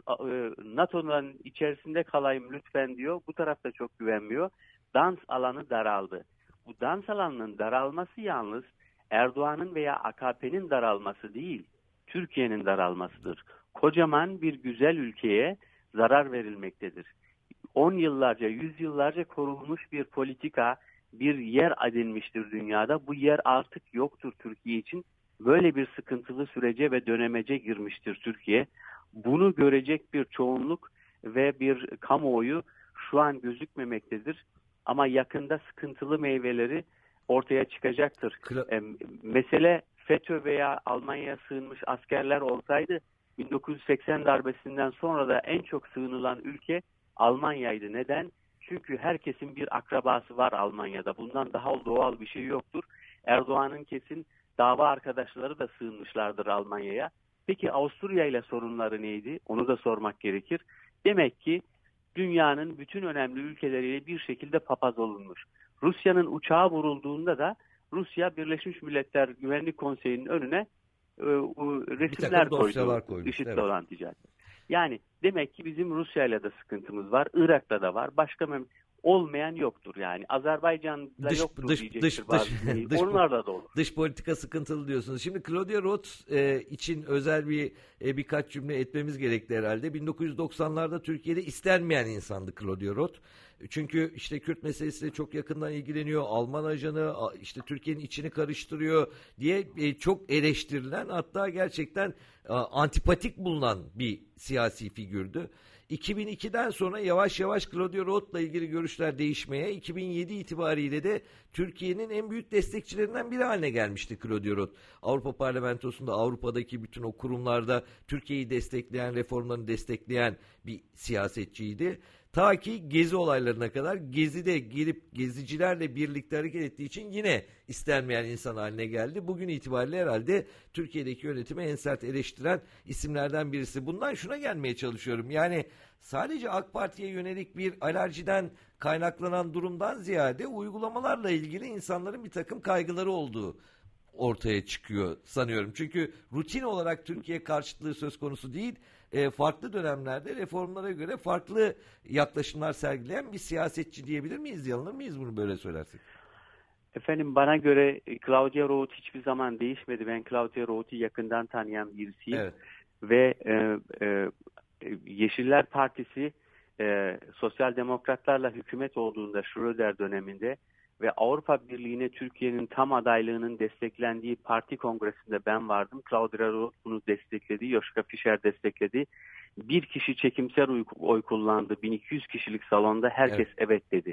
NATO'nun içerisinde kalayım lütfen diyor, bu tarafta çok güvenmiyor. Dans alanı daraldı. Bu dans alanının daralması yalnız Erdoğan'ın veya A K P'nin daralması değil, Türkiye'nin daralmasıdır. Kocaman bir güzel ülkeye zarar verilmektedir. On yıllarca, yüz yıllarca korunmuş bir politika, bir yer edinmiştir dünyada. Bu yer artık yoktur Türkiye için. Böyle bir sıkıntılı sürece ve dönemece girmiştir Türkiye. Bunu görecek bir çoğunluk ve bir kamuoyu şu an gözükmemektedir. Ama yakında sıkıntılı meyveleri ortaya çıkacaktır. Kla- e, mesele FETÖ veya Almanya'ya sığınmış askerler olsaydı, bin dokuz yüz seksen darbesinden sonra da en çok sığınılan ülke Almanya'ydı. Neden? Çünkü herkesin bir akrabası var Almanya'da. Bundan daha doğal bir şey yoktur. Erdoğan'ın kesin dava arkadaşları da sığınmışlardır Almanya'ya. Peki Avusturya ile sorunları neydi? Onu da sormak gerekir. Demek ki dünyanın bütün önemli ülkeleriyle bir şekilde papaz olunmuş. Rusya'nın uçağı vurulduğunda da Rusya Birleşmiş Milletler Güvenlik Konseyi'nin önüne e, resimler koydu. IŞİD'le evet. olan ticaret. Yani demek ki bizim Rusya'yla da sıkıntımız var. Irak'ta da var. Başka mem- olmayan yoktur yani. Azerbaycan'da dış, yoktur dış, diyecektir dış, bazı dış, dış, Onlarla da olur. Dış politika sıkıntılı diyorsunuz. Şimdi Claudia Roth e, için özel bir e, birkaç cümle etmemiz gerekli herhalde. bin dokuz yüz doksanlarda Türkiye'de istenmeyen insandı Claudia Roth. Çünkü işte Kürt meselesiyle çok yakından ilgileniyor. Alman ajanı işte Türkiye'nin içini karıştırıyor diye e, çok eleştirilen, hatta gerçekten e, antipatik bulunan bir siyasi figürdü. iki bin ikiden sonra yavaş yavaş Claudia Roth'la ilgili görüşler değişmeye, iki bin yedi itibariyle de Türkiye'nin en büyük destekçilerinden biri haline gelmişti Claudia Roth. Avrupa Parlamentosu'nda, Avrupa'daki bütün o kurumlarda Türkiye'yi destekleyen, reformlarını destekleyen bir siyasetçiydi. Ta ki Gezi olaylarına kadar. Gezi'de gelip gezicilerle birlikte hareket ettiği için yine istenmeyen insan haline geldi. Bugün itibariyle herhalde Türkiye'deki yönetimi en sert eleştiren isimlerden birisi. Bundan şuna gelmeye çalışıyorum. Yani sadece AK Parti'ye yönelik bir alerjiden kaynaklanan durumdan ziyade uygulamalarla ilgili insanların bir takım kaygıları olduğu ortaya çıkıyor sanıyorum. Çünkü rutin olarak Türkiye karşıtlığı söz konusu değil. E, farklı dönemlerde reformlara göre farklı yaklaşımlar sergileyen bir siyasetçi diyebilir miyiz? Yanılır mıyız bunu böyle söylersek? Efendim, bana göre Claudia Roth hiçbir zaman değişmedi. Ben Claudia Roth'u yakından tanıyan birisiyim. Evet. Ve e, e, Yeşiller Partisi e, Sosyal Demokratlarla hükümet olduğunda Schröder döneminde ve Avrupa Birliği'ne Türkiye'nin tam adaylığının desteklendiği parti kongresinde ben vardım. Claudia Roth bunu destekledi, Joschka Fischer destekledi. Bir kişi çekimser oy, oy kullandı. bin iki yüz kişilik salonda herkes evet, evet dedi.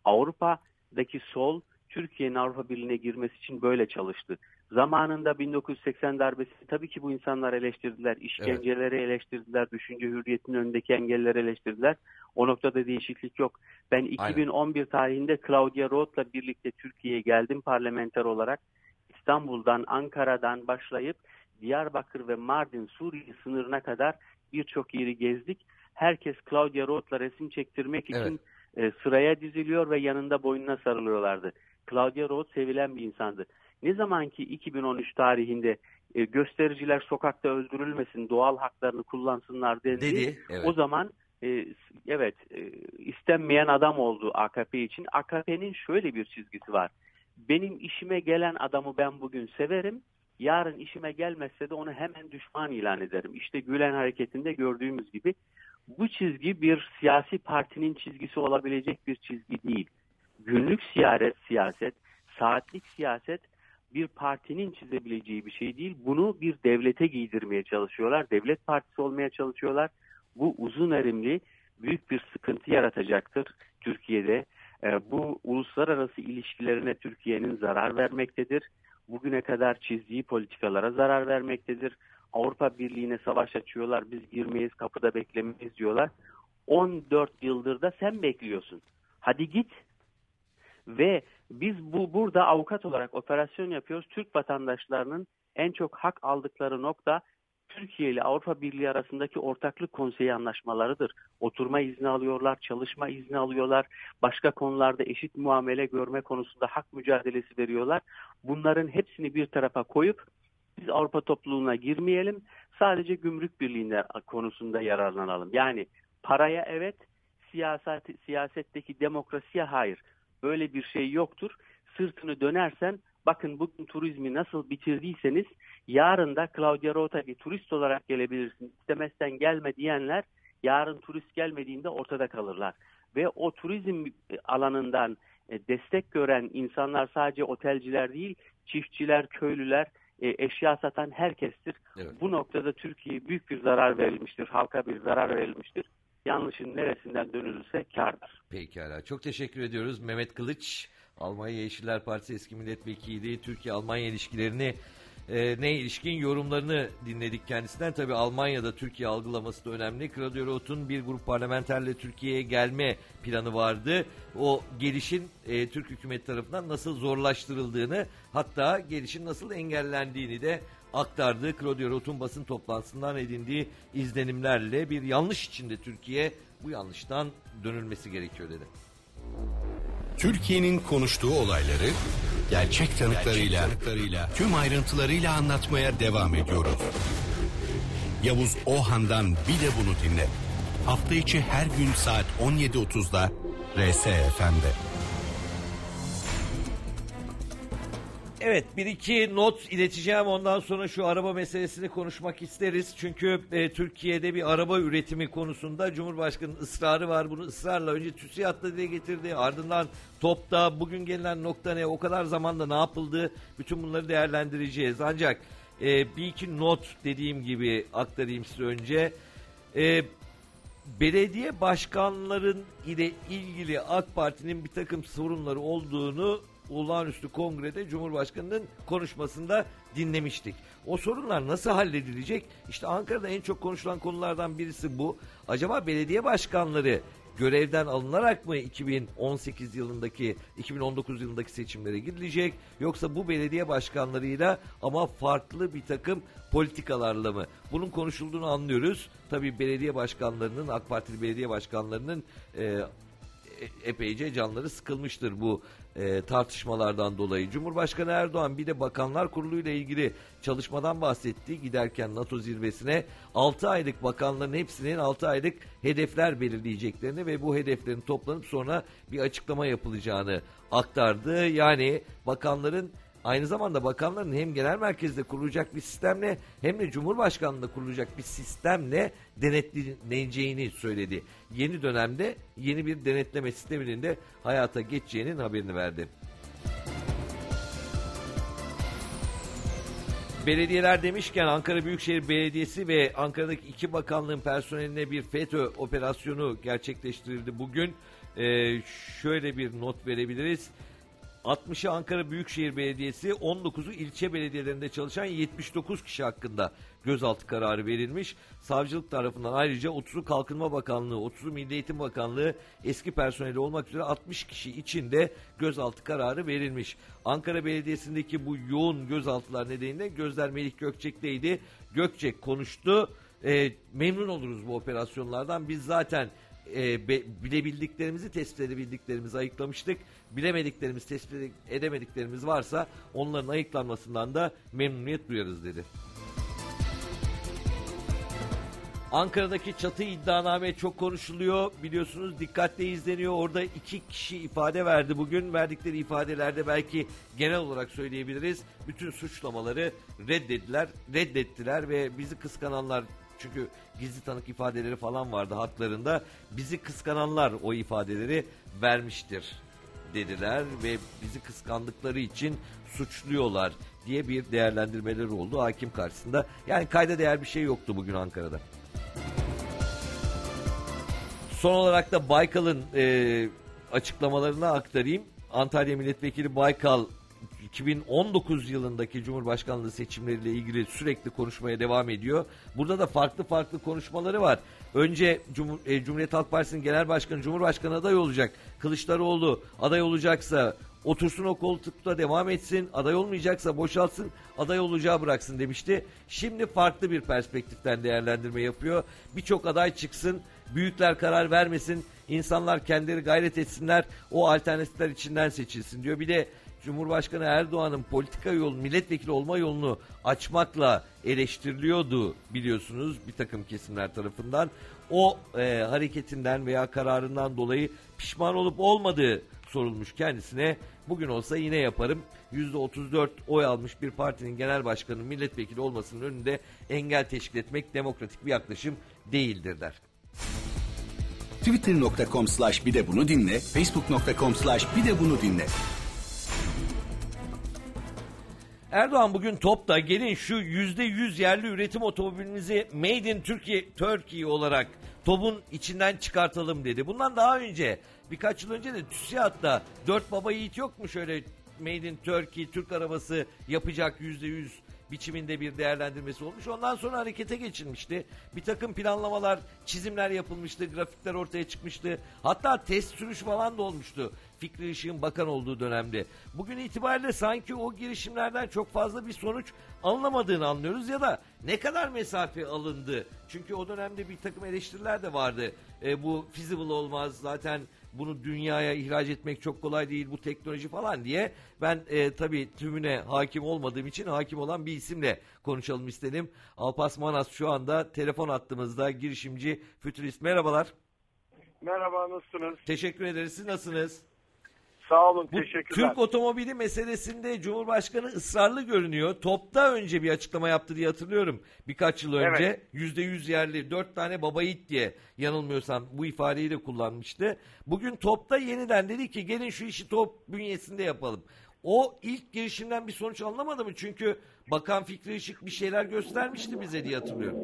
Avrupa'daki sol Türkiye'nin Avrupa Birliği'ne girmesi için böyle çalıştı. Zamanında bin dokuz yüz seksen darbesi, tabii ki bu insanlar eleştirdiler. İşkenceleri evet, eleştirdiler. Düşünce hürriyetinin önündeki engelleri eleştirdiler. O noktada değişiklik yok. Ben iki bin on bir Aynen. tarihinde Claudia Roth'la birlikte Türkiye'ye geldim parlamenter olarak. İstanbul'dan, Ankara'dan başlayıp Diyarbakır ve Mardin, Suriye sınırına kadar birçok yeri gezdik. Herkes Claudia Roth'la resim çektirmek için evet, e, sıraya diziliyor ve yanında boynuna sarılıyorlardı. Claudia Roth sevilen bir insandı. Ne zaman ki iki bin on üç tarihinde e, göstericiler sokakta öldürülmesin, doğal haklarını kullansınlar dedi, dedi evet. O zaman e, evet e, istenmeyen adam oldu A K P için. A K P'nin şöyle bir çizgisi var. Benim işime gelen adamı ben bugün severim. Yarın işime gelmezse de onu hemen düşman ilan ederim. İşte Gülen hareketinde gördüğümüz gibi bu çizgi bir siyasi partinin çizgisi olabilecek bir çizgi değil. Günlük siyaset, siyaset, saatlik siyaset bir partinin çizebileceği bir şey değil. Bunu bir devlete giydirmeye çalışıyorlar. Devlet partisi olmaya çalışıyorlar. Bu uzun erimli büyük bir sıkıntı yaratacaktır Türkiye'de. E, bu uluslararası ilişkilerine Türkiye'nin zarar vermektedir. Bugüne kadar çizdiği politikalara zarar vermektedir. Avrupa Birliği'ne savaş açıyorlar. Biz girmeyiz, kapıda beklemeyiz diyorlar. on dört yıldır da sen bekliyorsun. Hadi git. Ve biz bu burada avukat olarak operasyon yapıyoruz. Türk vatandaşlarının en çok hak aldıkları nokta Türkiye ile Avrupa Birliği arasındaki ortaklık konseyi anlaşmalarıdır. Oturma izni alıyorlar, çalışma izni alıyorlar, başka konularda eşit muamele görme konusunda hak mücadelesi veriyorlar. Bunların hepsini bir tarafa koyup biz Avrupa topluluğuna girmeyelim, sadece gümrük birliğinde konusunda yararlanalım. Yani paraya evet, siyaset, siyasetteki demokrasiye hayır. Böyle bir şey yoktur. Sırtını dönersen, bakın bugün turizmi nasıl bitirdiyseniz yarın da Claudia Rota gibi turist olarak gelebilirsin, istemezsen gelme diyenler yarın turist gelmediğinde ortada kalırlar. Ve o turizm alanından destek gören insanlar sadece otelciler değil, çiftçiler, köylüler, eşya satan herkestir. Evet. Bu noktada Türkiye'ye büyük bir zarar verilmiştir, halka bir zarar verilmiştir. Yanlışın neresinden dönülürse kârdır. Pekala. Çok teşekkür ediyoruz. Mehmet Kılıç, Almanya Yeşiller Partisi eski milletvekili, Türkiye-Almanya ilişkilerini e, ne ilişkin yorumlarını dinledik kendisinden. Tabii Almanya'da Türkiye algılaması da önemli. Claudia Roth'un bir grup parlamenterle Türkiye'ye gelme planı vardı. O gelişin e, Türk hükümeti tarafından nasıl zorlaştırıldığını, hatta gelişin nasıl engellendiğini de aktardığı Claudia Roth'un basın toplantısından edindiği izlenimlerle bir yanlış içinde Türkiye, bu yanlıştan dönülmesi gerekiyor dedi. Türkiye'nin konuştuğu olayları gerçek tanıklarıyla, gerçek tanıklarıyla tüm ayrıntılarıyla anlatmaya devam ediyoruz. Yavuz Ohan'dan bir de bunu dinle. Hafta içi her gün saat on yedi otuzda R S F M'de. Evet, bir iki not ileteceğim, ondan sonra şu araba meselesini konuşmak isteriz. Çünkü e, Türkiye'de bir araba üretimi konusunda Cumhurbaşkanı'nın ısrarı var. Bunu ısrarla önce TÜSİAD'da dile getirdi, ardından TOP'ta, bugün gelinen nokta ne, o kadar zamanda ne yapıldı, bütün bunları değerlendireceğiz. Ancak e, bir iki not dediğim gibi aktarayım size önce. E, belediye başkanların ile ilgili AK Parti'nin bir takım sorunları olduğunu olağanüstü kongrede Cumhurbaşkanı'nın konuşmasında dinlemiştik. O sorunlar nasıl halledilecek? İşte Ankara'da en çok konuşulan konulardan birisi bu. Acaba belediye başkanları görevden alınarak mı iki bin on sekiz yılındaki, iki bin on dokuz yılındaki seçimlere gidilecek? Yoksa bu belediye başkanlarıyla ama farklı bir takım politikalarla mı? Bunun konuşulduğunu anlıyoruz. Tabii belediye başkanlarının, AK Partili belediye başkanlarının e, epeyce canları sıkılmıştır bu e, tartışmalardan dolayı. Cumhurbaşkanı Erdoğan bir de Bakanlar Kurulu ile ilgili çalışmadan bahsetti. Giderken NATO zirvesine altı aylık bakanların hepsinin altı aylık hedefler belirleyeceklerini ve bu hedeflerin toplanıp sonra bir açıklama yapılacağını aktardı. Yani bakanların, aynı zamanda bakanların hem genel merkezde kurulacak bir sistemle hem de Cumhurbaşkanlığında kurulacak bir sistemle denetleneceğini söyledi. Yeni dönemde yeni bir denetleme sisteminin de hayata geçeceğinin haberini verdi. Belediyeler demişken Ankara Büyükşehir Belediyesi ve Ankara'daki iki bakanlığın personeline bir FETÖ operasyonu gerçekleştirildi bugün. Ee, şöyle bir not verebiliriz. altmışı Ankara Büyükşehir Belediyesi, on dokuzu ilçe belediyelerinde çalışan yetmiş dokuz kişi hakkında gözaltı kararı verilmiş. Savcılık tarafından ayrıca otuzu Kalkınma Bakanlığı, otuzu Milli Eğitim Bakanlığı eski personeli olmak üzere altmış kişi için de gözaltı kararı verilmiş. Ankara Belediyesi'ndeki bu yoğun gözaltılar nedeniyle gözler Melih Gökçek'teydi. Gökçek konuştu. E, memnun oluruz bu operasyonlardan. Biz zaten E, be, bilebildiklerimizi, tespit edebildiklerimizi ayıklamıştık. Bilemediklerimiz, tespit edemediklerimiz varsa onların ayıklanmasından da memnuniyet duyarız dedi. Ankara'daki çatı iddianame çok konuşuluyor. Biliyorsunuz dikkatle izleniyor. Orada iki kişi ifade verdi bugün. Verdikleri ifadelerde belki genel olarak söyleyebiliriz. Bütün suçlamaları reddettiler, reddettiler ve bizi kıskananlar, çünkü gizli tanık ifadeleri falan vardı haklarında, bizi kıskananlar o ifadeleri vermiştir dediler ve bizi kıskandıkları için suçluyorlar diye bir değerlendirmeleri oldu hakim karşısında. Yani kayda değer bir şey yoktu bugün Ankara'da. Son olarak da Baykal'ın e, açıklamalarını aktarayım. Antalya Milletvekili Baykal iki bin on dokuz yılındaki Cumhurbaşkanlığı seçimleriyle ilgili sürekli konuşmaya devam ediyor. Burada da farklı farklı konuşmaları var. Önce Cum- e, Cumhuriyet Halk Partisi'nin genel başkanı, Cumhurbaşkanı aday olacak. Kılıçdaroğlu aday olacaksa otursun o koltukta devam etsin, aday olmayacaksa boşalsın, aday olacağı bıraksın demişti. Şimdi farklı bir perspektiften değerlendirme yapıyor. Birçok aday çıksın, büyükler karar vermesin, insanlar kendileri gayret etsinler, o alternatifler içinden seçilsin diyor. Bir de Cumhurbaşkanı Erdoğan'ın politika yolu, milletvekili olma yolunu açmakla eleştiriliyordu biliyorsunuz bir takım kesimler tarafından. O e, hareketinden veya kararından dolayı pişman olup olmadığı sorulmuş kendisine. Bugün olsa yine yaparım. yüzde otuz dört oy almış bir partinin genel başkanının milletvekili olmasının önünde engel teşkil etmek demokratik bir yaklaşım değildir der. Twitter nokta com slash bir de bunu dinle, Facebook nokta com slash bir de bunu dinle. Erdoğan bugün TOP'ta gelin şu yüzde yüz yerli üretim otomobilimizi Made in Turkey, Turkey olarak TOB'un içinden çıkartalım dedi. Bundan daha önce birkaç yıl önce de TÜSİAD'da dört baba yiğit yok mu şöyle Made in Turkey, Türk arabası yapacak yüzde yüz biçiminde bir değerlendirmesi olmuş. Ondan sonra harekete geçilmişti. Bir takım planlamalar, çizimler yapılmıştı, grafikler ortaya çıkmıştı. Hatta test sürüş falan da olmuştu Fikri Işık'ın bakan olduğu dönemde. Bugün itibariyle sanki o girişimlerden çok fazla bir sonuç alınamadığını anlıyoruz ya da ne kadar mesafe alındı. Çünkü o dönemde bir takım eleştiriler de vardı. E, bu feasible olmaz, zaten bunu dünyaya ihraç etmek çok kolay değil, bu teknoloji falan diye. Ben e, tabii tümüne hakim olmadığım için hakim olan bir isimle konuşalım istedim. Alpas Manas şu anda telefon hattımızda, girişimci, fütürist. Merhabalar. Merhaba, nasılsınız? Teşekkür ederiz. Siz nasılsınız? Sağ olun, Bu teşekkürler. Türk otomobili meselesinde Cumhurbaşkanı ısrarlı görünüyor. TOP'ta önce bir açıklama yaptı diye hatırlıyorum. Birkaç yıl önce Evet. yüzde yüz yerli dört tane baba yiğit diye yanılmıyorsam bu ifadeyi de kullanmıştı. Bugün TOP'ta yeniden dedi ki gelin şu işi TOP bünyesinde yapalım. O ilk girişimden bir sonuç alınamadı mı? Çünkü Bakan Fikri Işık bir şeyler göstermişti bize diye hatırlıyorum.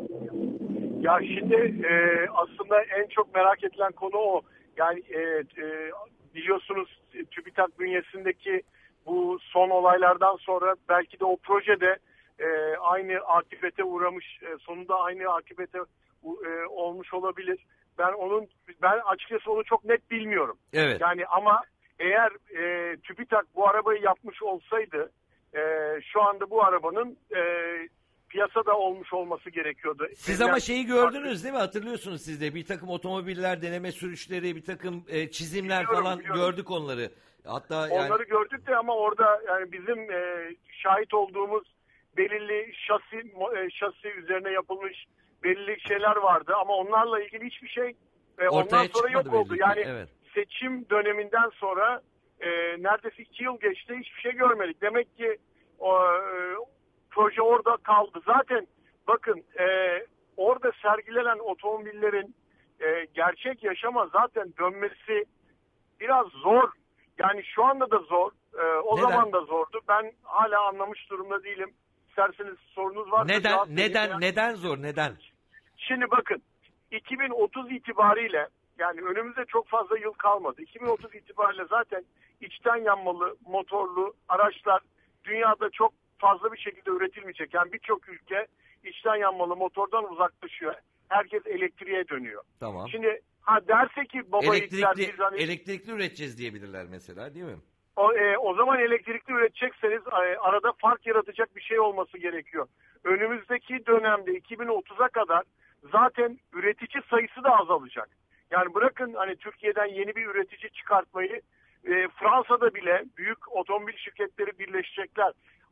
Ya şimdi e, aslında en çok merak edilen konu o. Yani e, e, biliyorsunuz TÜBİTAK bünyesindeki bu son olaylardan sonra belki de o projede e, aynı akıbete uğramış, e, sonunda aynı akıbete e, olmuş olabilir. Ben onun ben açıkçası onu çok net bilmiyorum. Evet. Yani ama eğer e, TÜBİTAK bu arabayı yapmış olsaydı e, şu anda bu arabanın e, piyasada olmuş olması gerekiyordu. Siz ama şeyi gördünüz değil mi? Hatırlıyorsunuz siz de. Bir takım otomobiller, deneme sürüşleri, bir takım e, çizimler Biliyorum, falan biliyorum. gördük onları. Hatta yani... Onları gördük de ama orada yani bizim e, şahit olduğumuz belirli şasi e, şasi üzerine yapılmış belirli şeyler vardı ama onlarla ilgili hiçbir şey e, ondan sonra yok oldu. Yani evet. Seçim döneminden sonra e, neredeyse iki yıl geçti, hiçbir şey görmedik. Demek ki o e, proje orada kaldı. Zaten bakın e, orada sergilenen otomobillerin e, gerçek yaşama zaten dönmesi biraz zor. Yani şu anda da zor. E, o Neden? zaman da zordu. Ben hala anlamış durumda değilim. İsterseniz sorunuz varsa Neden cevap vereyim. neden Yani, neden zor? Neden? Şimdi bakın iki bin otuz itibariyle yani önümüzde çok fazla yıl kalmadı. iki bin otuz itibariyle zaten içten yanmalı motorlu araçlar dünyada çok fazla bir şekilde üretilmeyecek. Yani birçok ülke içten yanmalı motordan uzaklaşıyor. Herkes elektriğe dönüyor. Tamam. Şimdi ha derse ki baba Elektrikli, biz hani, elektrikli üreteceğiz diyebilirler mesela değil mi? o, e, o zaman elektrikli üretecekseniz e, arada fark yaratacak bir şey olması gerekiyor. Önümüzdeki dönemde iki bin otuza kadar zaten üretici sayısı da azalacak. Yani bırakın hani Türkiye'den yeni bir üretici çıkartmayı, e, Fransa'da bile büyük otomobil şirketleri birleşecekler.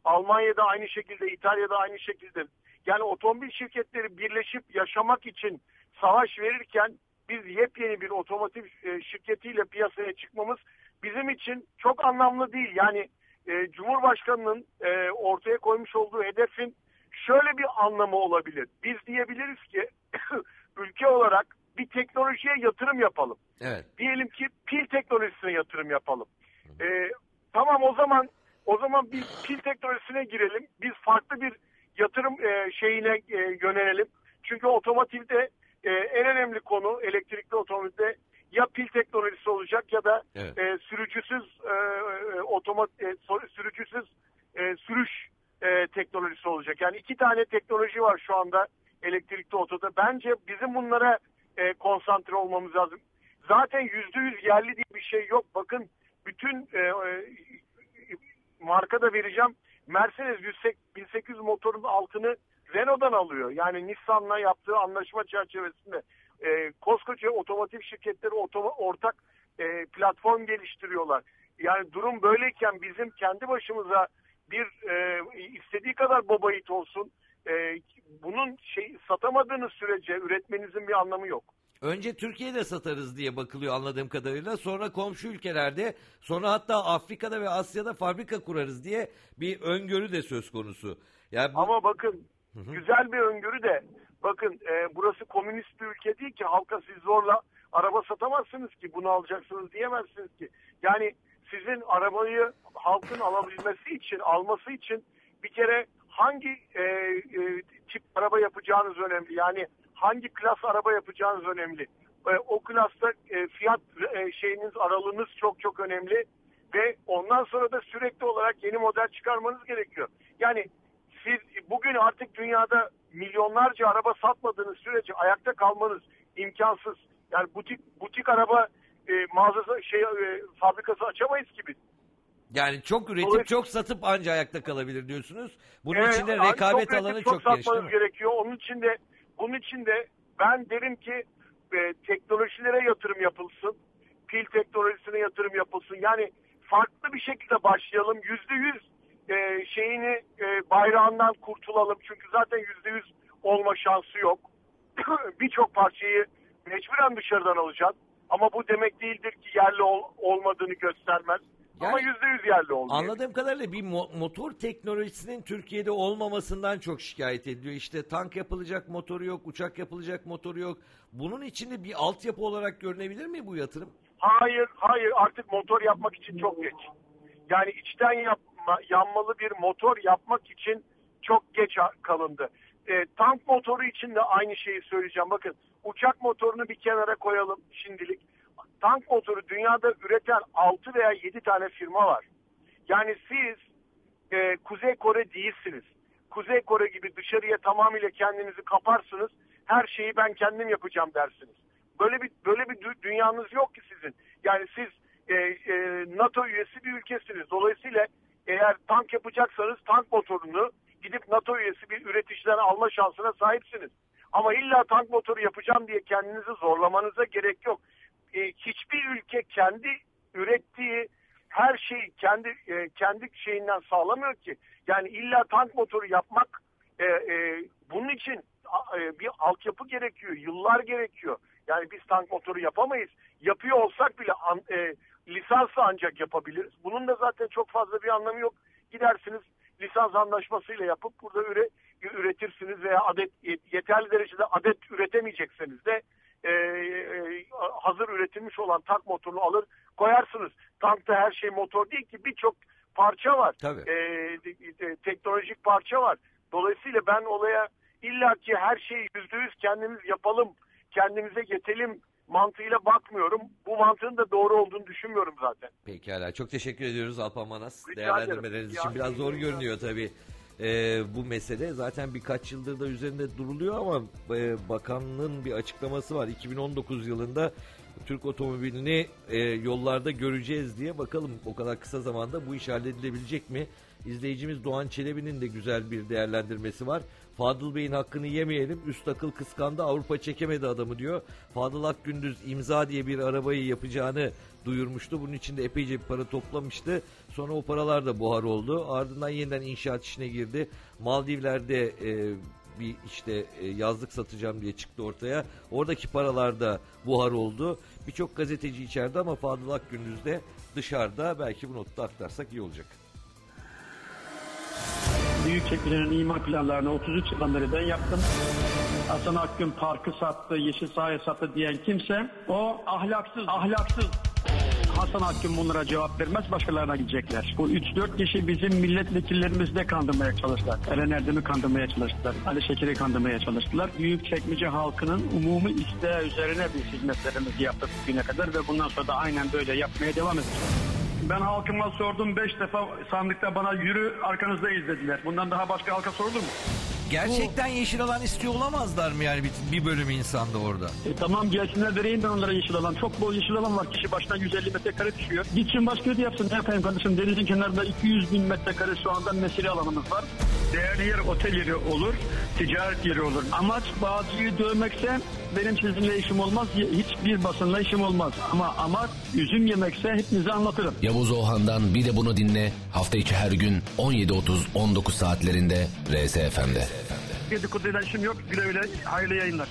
Almanya'da aynı şekilde, İtalya'da aynı şekilde. Yani otomobil şirketleri birleşip yaşamak için savaş verirken biz yepyeni bir otomotiv e, şirketiyle piyasaya çıkmamız bizim için çok anlamlı değil. Yani e, Cumhurbaşkanı'nın e, ortaya koymuş olduğu hedefin şöyle bir anlamı olabilir. Biz diyebiliriz ki ülke olarak bir teknolojiye yatırım yapalım. Evet. Diyelim ki pil teknolojisine yatırım yapalım. E, tamam o zaman o zaman bir pil teknolojisine girelim. Biz farklı bir yatırım e, şeyine e, yönelelim. Çünkü otomotivde e, en önemli konu elektrikli otomobilde ya pil teknolojisi olacak ya da evet. e, sürücüsüz e, otomat e, sürücüsüz e, sürüş e, teknolojisi olacak. Yani iki tane teknoloji var şu anda elektrikli otoda. Bence bizim bunlara e, konsantre olmamız lazım. Zaten yüzde yüz yerli diye bir şey yok. Bakın bütün e, e, marka da vereceğim. Mercedes bin sekiz yüz motorun altını Renault'dan alıyor. Yani Nissan'la yaptığı anlaşma çerçevesinde e, koskoca otomotiv şirketleri otoma, ortak e, platform geliştiriyorlar. Yani durum böyleyken bizim kendi başımıza bir e, istediği kadar baba yiğit olsun e, bunun şey satamadığınız sürece üretmenizin bir anlamı yok. Önce Türkiye'de satarız diye bakılıyor anladığım kadarıyla. Sonra komşu ülkelerde, sonra hatta Afrika'da ve Asya'da fabrika kurarız diye bir öngörü de söz konusu. Yani bu... Ama bakın hı hı. güzel bir öngörü de bakın e, burası komünist bir ülke değil ki halka siz zorla araba satamazsınız ki bunu alacaksınız diyemezsiniz ki. Yani sizin arabayı halkın alabilmesi için, alması için bir kere hangi e, e, tip araba yapacağınız önemli. Yani hangi klas araba yapacağınız önemli. E, o klasta e, fiyat e, şeyiniz, aralığınız çok çok önemli ve ondan sonra da sürekli olarak yeni model çıkarmanız gerekiyor. Yani siz bugün artık dünyada milyonlarca araba satmadığınız sürece ayakta kalmanız imkansız. Yani butik butik araba e, mağazası şey e, fabrikası açamayız gibi. Yani çok üretip çok satıp anca ayakta kalabilir diyorsunuz. Bunun evet, için de rekabet çok alanı çok, çok geniş değil mi? gerekiyor. Onun için de bunun için de ben derim ki e, teknolojilere yatırım yapılsın. Pil teknolojisine yatırım yapılsın. Yani farklı bir şekilde başlayalım. Yüzde yüz e, şeyini e, bayrağından kurtulalım. Çünkü zaten yüzde yüz olma şansı yok. Birçok parçayı mecburen dışarıdan alacağız. Ama bu demek değildir ki yerli ol, olmadığını göstermez. Yani, ama yüzde yüz yerli olmuyor. Anladığım kadarıyla bir mo- motor teknolojisinin Türkiye'de olmamasından çok şikayet ediliyor. İşte tank yapılacak motoru yok, uçak yapılacak motoru yok. Bunun içinde bir altyapı olarak görünebilir mi bu yatırım? Hayır, hayır artık motor yapmak için çok geç. Yani içten yapma, yanmalı bir motor yapmak için çok geç kalındı. E, tank motoru için de aynı şeyi söyleyeceğim. Bakın uçak motorunu bir kenara koyalım şimdilik. Tank motoru dünyada üreten altı veya yedi tane firma var. Yani siz e, Kuzey Kore değilsiniz. Kuzey Kore gibi dışarıya tamamıyla kendinizi kaparsınız. Her şeyi ben kendim yapacağım dersiniz. Böyle bir böyle bir dü- dünyanız yok ki sizin. Yani siz e, e, NATO üyesi bir ülkesiniz. Dolayısıyla eğer tank yapacaksanız tank motorunu gidip NATO üyesi bir üreticiden alma şansına sahipsiniz. Ama illa tank motoru yapacağım diye kendinizi zorlamanıza gerek yok. E, hiçbir ülke kendi ürettiği her şeyi kendi e, kendi şeyinden sağlamıyor ki. Yani illa tank motoru yapmak e, e, bunun için e, bir altyapı gerekiyor, yıllar gerekiyor. Yani biz tank motoru yapamayız. Yapıyor olsak bile an, e, lisansla ancak yapabiliriz. Bunun da zaten çok fazla bir anlamı yok. Gidersiniz lisans anlaşmasıyla yapıp burada üre, üretirsiniz veya adet yeterli derecede adet üretemeyecekseniz de e, e, hazır üretilmiş olan tank motorunu alır koyarsınız. Tankta her şey motor değil ki, birçok parça var. Tabii. E, e, teknolojik parça var. Dolayısıyla ben olaya illaki her şeyi yüzde yüz kendimiz yapalım, kendimize yetelim mantığıyla bakmıyorum. Bu mantığın da doğru olduğunu düşünmüyorum zaten. Pekala. Çok teşekkür ediyoruz Alpan Manas. Rica Değerlendirmeleriniz ederim. için biraz zor görünüyor tabii. Ee, bu mesele zaten birkaç yıldır da üzerinde duruluyor ama e, bakanlığın bir açıklaması var. iki bin on dokuz yılında Türk otomobilini e, yollarda göreceğiz diye, bakalım o kadar kısa zamanda bu iş halledilebilecek mi? İzleyicimiz Doğan Çelebi'nin de güzel bir değerlendirmesi var. Fadıl Bey'in hakkını yemeyelim. Üst akıl kıskandı, Avrupa çekemedi adamı diyor. Fadıl Akgündüz imza diye bir arabayı yapacağını duyurmuştu. Bunun için de epeyce bir para toplamıştı. Sonra o paralar da buhar oldu. Ardından yeniden inşaat işine girdi. Maldivler'de e, bir işte e, yazlık satacağım diye çıktı ortaya. Oradaki paralar da buhar oldu. Birçok gazeteci içeride ama Fadıl Akgündüz de dışarıda. Belki bu notu da aktarsak iyi olacak. Büyükçekmece'nin imar planlarını otuz üç yıldan beri ben yaptım. Hasan Akgün parkı sattı, yeşil sahayı sattı diyen kimse o ahlaksız, ahlaksız. Hasan Akgün bunlara cevap vermez, başkalarına gidecekler. Bu üç dört kişi bizim milletvekillerimizi de kandırmaya çalıştılar. Eren Erdem'i kandırmaya çalıştılar. Ali Şeker'i kandırmaya çalıştılar. Büyükçekmece halkının umumi isteği üzerine biz hizmetlerimizi yaptık bugüne kadar ve bundan sonra da aynen böyle yapmaya devam edeceğiz. Ben halkıma sordum, beş defa sandıkta bana yürü arkanızda izlediler. Bundan daha başka halka sorulur mu? Gerçekten yeşil alan istiyor olamazlar mı yani bir, bir bölüm insanda orada? E, tamam gelsinler vereyim ben onlara yeşil alan. Çok bol yeşil alan var. Kişi başına yüz elli metrekare düşüyor. Gitsin başka öde yapsın. Ne yapayım kardeşim? Denizin kenarında iki yüz bin metrekare şu anda mesire alanımız var. Değerli yer otel yeri olur. Ticaret yeri olur. Amaç Bağcı'yı dövmekse benim sizinle işim olmaz. Hiçbir basınla işim olmaz. Ama amaç üzüm yemekse hepinize anlatırım. Yavuz Oğhan'dan Bir de Bunu Dinle hafta içi her gün on yedi otuz on dokuz saatlerinde R S F M'de. Dedikoduyla işim yok. Güle güle hayırlı yayınlar.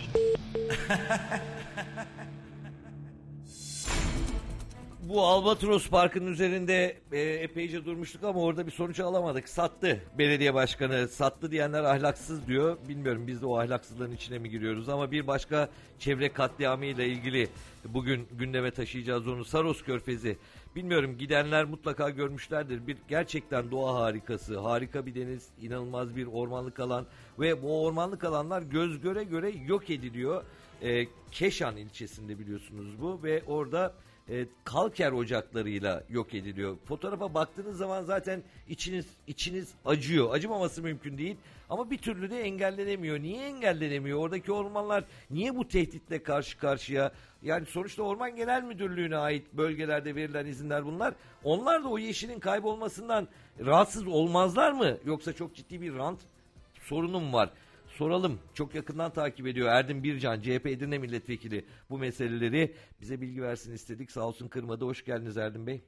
Bu Albatros Parkı'nın üzerinde e, epeyce durmuştuk ama orada bir sonuç alamadık. Sattı belediye başkanı. Sattı diyenler ahlaksız diyor. Bilmiyorum biz de o ahlaksızların içine mi giriyoruz ama bir başka çevre katliamıyla ilgili bugün gündeme taşıyacağız onu. Saros Körfezi. Bilmiyorum gidenler mutlaka görmüşlerdir. Bir gerçekten doğa harikası. Harika bir deniz, inanılmaz bir ormanlık alan ve bu ormanlık alanlar göz göre göre yok ediliyor. E, Keşan ilçesinde biliyorsunuz bu ve orada E, kalker ocaklarıyla yok ediliyor. Fotoğrafa baktığınız zaman zaten içiniz içiniz acıyor. Acımaması mümkün değil ama bir türlü de engellenemiyor. Niye engellenemiyor? Oradaki ormanlar niye bu tehditle karşı karşıya? Yani sonuçta Orman Genel Müdürlüğü'ne ait bölgelerde verilen izinler bunlar. Onlar da o yeşilin kaybolmasından rahatsız olmazlar mı? Yoksa çok ciddi bir rant sorunum var. Soralım. Çok yakından takip ediyor Erdin Bircan, C H P Edirne Milletvekili bu meseleleri. Bize bilgi versin istedik. Sağ olsun kırmadı. Hoş geldiniz Erdin Bey.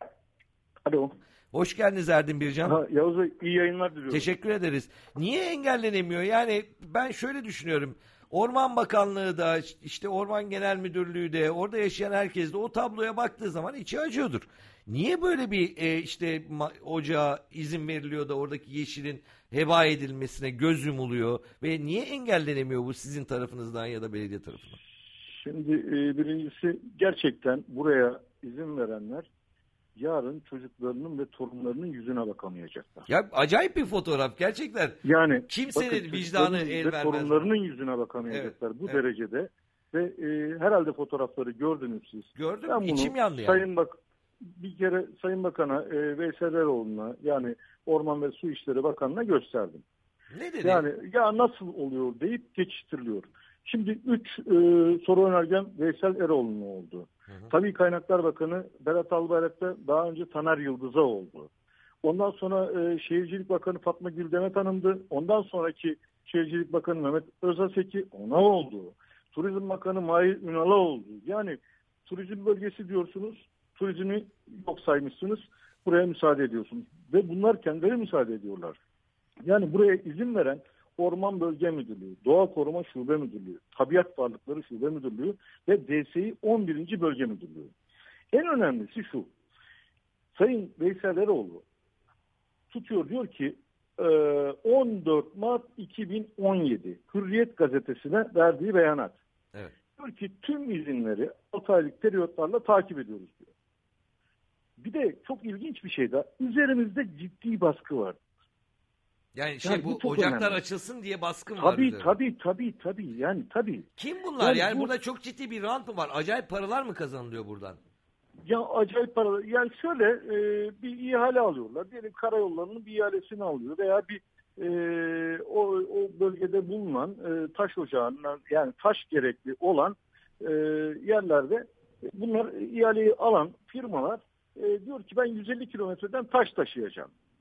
Alo. Hoş geldiniz Erdin Bircan. Ha, Yavuz'a iyi yayınlar diliyorum. Teşekkür ederiz. Niye engellenemiyor? Yani ben şöyle düşünüyorum. Orman Bakanlığı da işte Orman Genel Müdürlüğü de orada yaşayan herkes de o tabloya baktığı zaman içi acıyordur. Niye böyle bir e, işte ma- ocağa izin veriliyor da oradaki yeşilin heba edilmesine göz yumuluyor ve niye engellenemiyor bu sizin tarafınızdan ya da belediye tarafından? Şimdi e, birincisi gerçekten buraya izin verenler yarın çocuklarının ve torunlarının yüzüne bakamayacaklar. Ya acayip bir fotoğraf gerçekten. Yani kimsenin bakın, vicdanı el ve vermez. torunlarının yüzüne bakamayacaklar evet, bu evet. derecede ve e, herhalde fotoğrafları gördünüz siz. Gördüm. Ben İçim yandı yani. Sayın Bak bir kere Sayın Bakan'a e, Veysel Eroğlu'na yani Orman ve Su İşleri Bakanı'na gösterdim. Ne dedi? Yani ya nasıl oluyor deyip geçiştiriliyor. Şimdi üç e, soru önergem Veysel Eroğlu'na oldu. Hı hı. Tabii Kaynaklar Bakanı Berat Albayrak'ta daha önce Taner Yıldız'a oldu. Ondan sonra e, Şehircilik Bakanı Fatma Güldemet Hanım'dı. Ondan sonraki Şehircilik Bakanı Mehmet Özaseki ona oldu. Turizm Bakanı Mahir Ünal'a oldu. Yani turizm bölgesi diyorsunuz, turizmi yok saymışsınız, buraya müsaade ediyorsunuz. Ve bunlar kendileri müsaade ediyorlar. Yani buraya izin veren Orman Bölge Müdürlüğü, Doğa Koruma Şube Müdürlüğü, Tabiat Varlıkları Şube Müdürlüğü ve D S İ on birinci Bölge Müdürlüğü. En önemlisi şu, Sayın Veysel Eroğlu tutuyor diyor ki on dört Mart iki bin on yedi Hürriyet gazetesine verdiği beyanat. Evet. Diyor ki tüm izinleri altı aylık periyotlarla takip ediyoruz diyor. Bir de çok ilginç bir şey de üzerimizde ciddi baskı var. Yani şey yani bu, bu ocaklar önemli. Açılsın diye baskın tabii, var. Tabii üzerine. tabii tabii tabii yani tabii. Kim bunlar yani, yani bu... burada çok ciddi bir rant mı var? Acayip paralar mı kazanılıyor buradan? Ya acayip paralar. Yani şöyle e, bir ihale alıyorlar. Diyelim karayollarının bir ihalesini alıyor veya bir e, o, o bölgede bulunan e, taş ocağından yani taş gerekli olan e, yerlerde bunlar ihaleyi alan firmalar e, diyor ki ben yüz elli kilometreden taş taşıyacağım.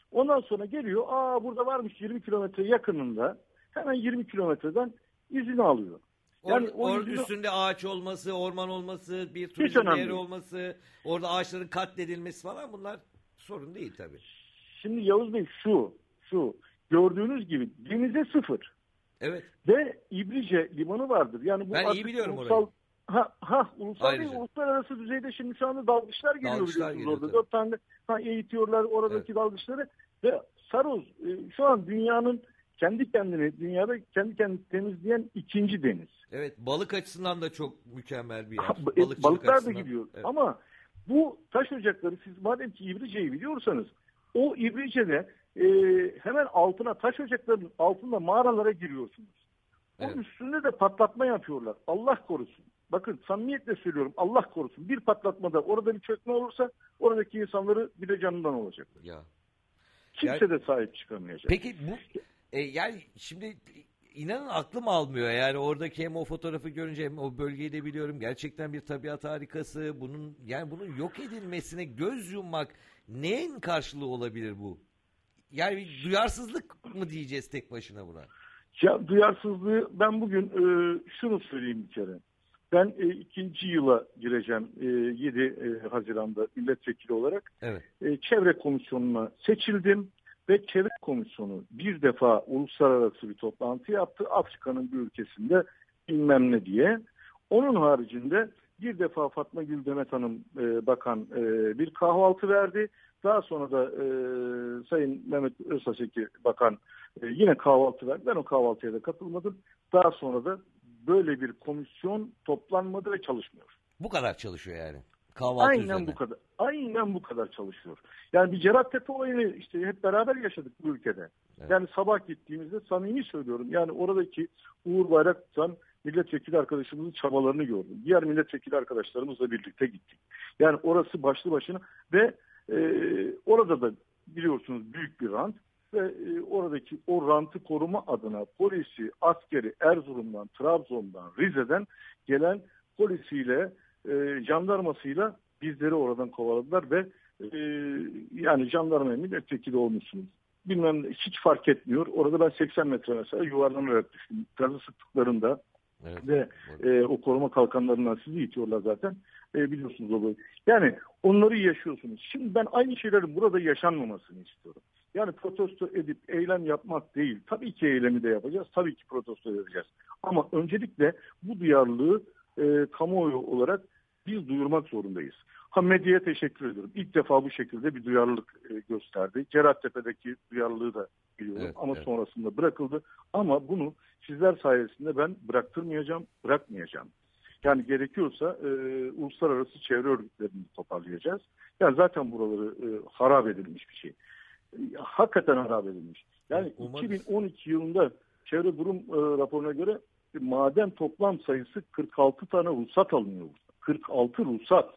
Ondan sonra geliyor, aa burada varmış yirmi kilometre yakınında, hemen yirmi kilometreden izin alıyor. Yani Yani or, o yüzden... üstünde ağaç olması, orman olması, bir turizm değeri olması, orada ağaçların katledilmesi falan, bunlar sorun değil tabii. Şimdi Yavuz Bey şu, şu gördüğünüz gibi denize sıfır. Evet. Ve İbrice limanı vardır. Yani bu ben iyi biliyorum ulusal, orayı. Ha, ha ulusal Ayrıca. değil, uluslararası düzeyde şimdi şu anda dalgıçlar geliyor Dalgıçlar biliyorsunuz geliyor, orada. tabii. Dört tane ha, eğitiyorlar oradaki evet. dalgıçları ve Saros e, şu an dünyanın kendi kendini, dünyada kendi kendini temizleyen ikinci deniz. Evet, balık açısından da çok mükemmel bir yer. Ha, Balıkçılık balıklar açısından. da gidiyor. Evet. Ama bu taş ocakları, siz madem ki İbrice'yi biliyorsanız, o İbrice'de e, hemen altına, taş ocaklarının altında mağaralara giriyorsunuz. O evet. üstünde de patlatma yapıyorlar. Allah korusun. Bakın samimiyetle söylüyorum, Allah korusun. Bir patlatmada orada bir çökme olursa oradaki insanları bir de canından olacak. Ya. Kimse yani, de sahip çıkamayacak. Peki bu e, yani şimdi inanın aklım almıyor. Yani oradaki hem o fotoğrafı görünce hem o bölgeyi de biliyorum. Gerçekten bir tabiat harikası. Bunun yani bunun yok edilmesine göz yummak neyin karşılığı olabilir bu? Yani bir duyarsızlık mı diyeceğiz tek başına buna? Ya duyarsızlığı, ben bugün e, şunu söyleyeyim bir kere. Ben e, ikinci yıla gireceğim e, yedi e, Haziran'da milletvekili olarak. Evet. E, çevre komisyonuna seçildim ve çevre komisyonu bir defa uluslararası bir toplantı yaptı. Afrika'nın bir ülkesinde bilmem ne diye. Onun haricinde bir defa Fatma Gül Demet Hanım e, bakan e, bir kahvaltı verdi. Daha sonra da e, Sayın Mehmet Özsaçeki bakan e, yine kahvaltı verdi. Ben o kahvaltıya da katılmadım. Daha sonra da böyle bir komisyon toplanmadı ve çalışmıyor. Bu kadar çalışıyor yani. Kahvaltı Aynen üzerine. bu kadar. Aynen bu kadar çalışıyor. Yani bir Cerattepe olayını işte hep beraber yaşadık bu ülkede. Evet. Yani sabah gittiğimizde samimi söylüyorum. Yani oradaki Uğur Bayrak'tan milletvekili arkadaşımızın çabalarını gördüm. Diğer milletvekili arkadaşlarımızla birlikte gittik. Yani orası başlı başına ve e, orada da biliyorsunuz büyük bir rant ve e, oradaki o rantı koruma adına polisi, askeri Erzurum'dan, Trabzon'dan, Rize'den gelen polisiyle, e, jandarmasıyla bizleri oradan kovaladılar ve e, yani jandarmaya milletvekili olmuşsunuz. Bilmem hiç fark etmiyor. Orada ben seksen metre mesela yuvarlanarak düştüm. Gazı sıktıklarında evet, ve e, o koruma kalkanlarından sizi itiyorlar zaten. E, biliyorsunuz o böyle. Yani onları yaşıyorsunuz. Şimdi ben aynı şeylerin burada yaşanmamasını istiyorum. Yani protesto edip eylem yapmak değil. Tabii ki eylemi de yapacağız. Tabii ki protesto edeceğiz. Ama öncelikle bu duyarlılığı e, kamuoyu olarak biz duyurmak zorundayız. Ha, medyaya teşekkür ediyorum. İlk defa bu şekilde bir duyarlılık e, gösterdi. Cerattepe'deki duyarlılığı da biliyorum evet, ama evet. sonrasında bırakıldı. Ama bunu sizler sayesinde ben bıraktırmayacağım, bırakmayacağım. Yani gerekiyorsa e, uluslararası çevre örgütlerini toparlayacağız. Yani zaten buraları e, harap edilmiş bir şey. E, hakikaten harap edilmiş. Yani umarız. iki bin on iki yılında çevre durum e, raporuna göre e, maden toplam sayısı kırk altı tane ruhsat alınıyor. kırk altı ruhsat.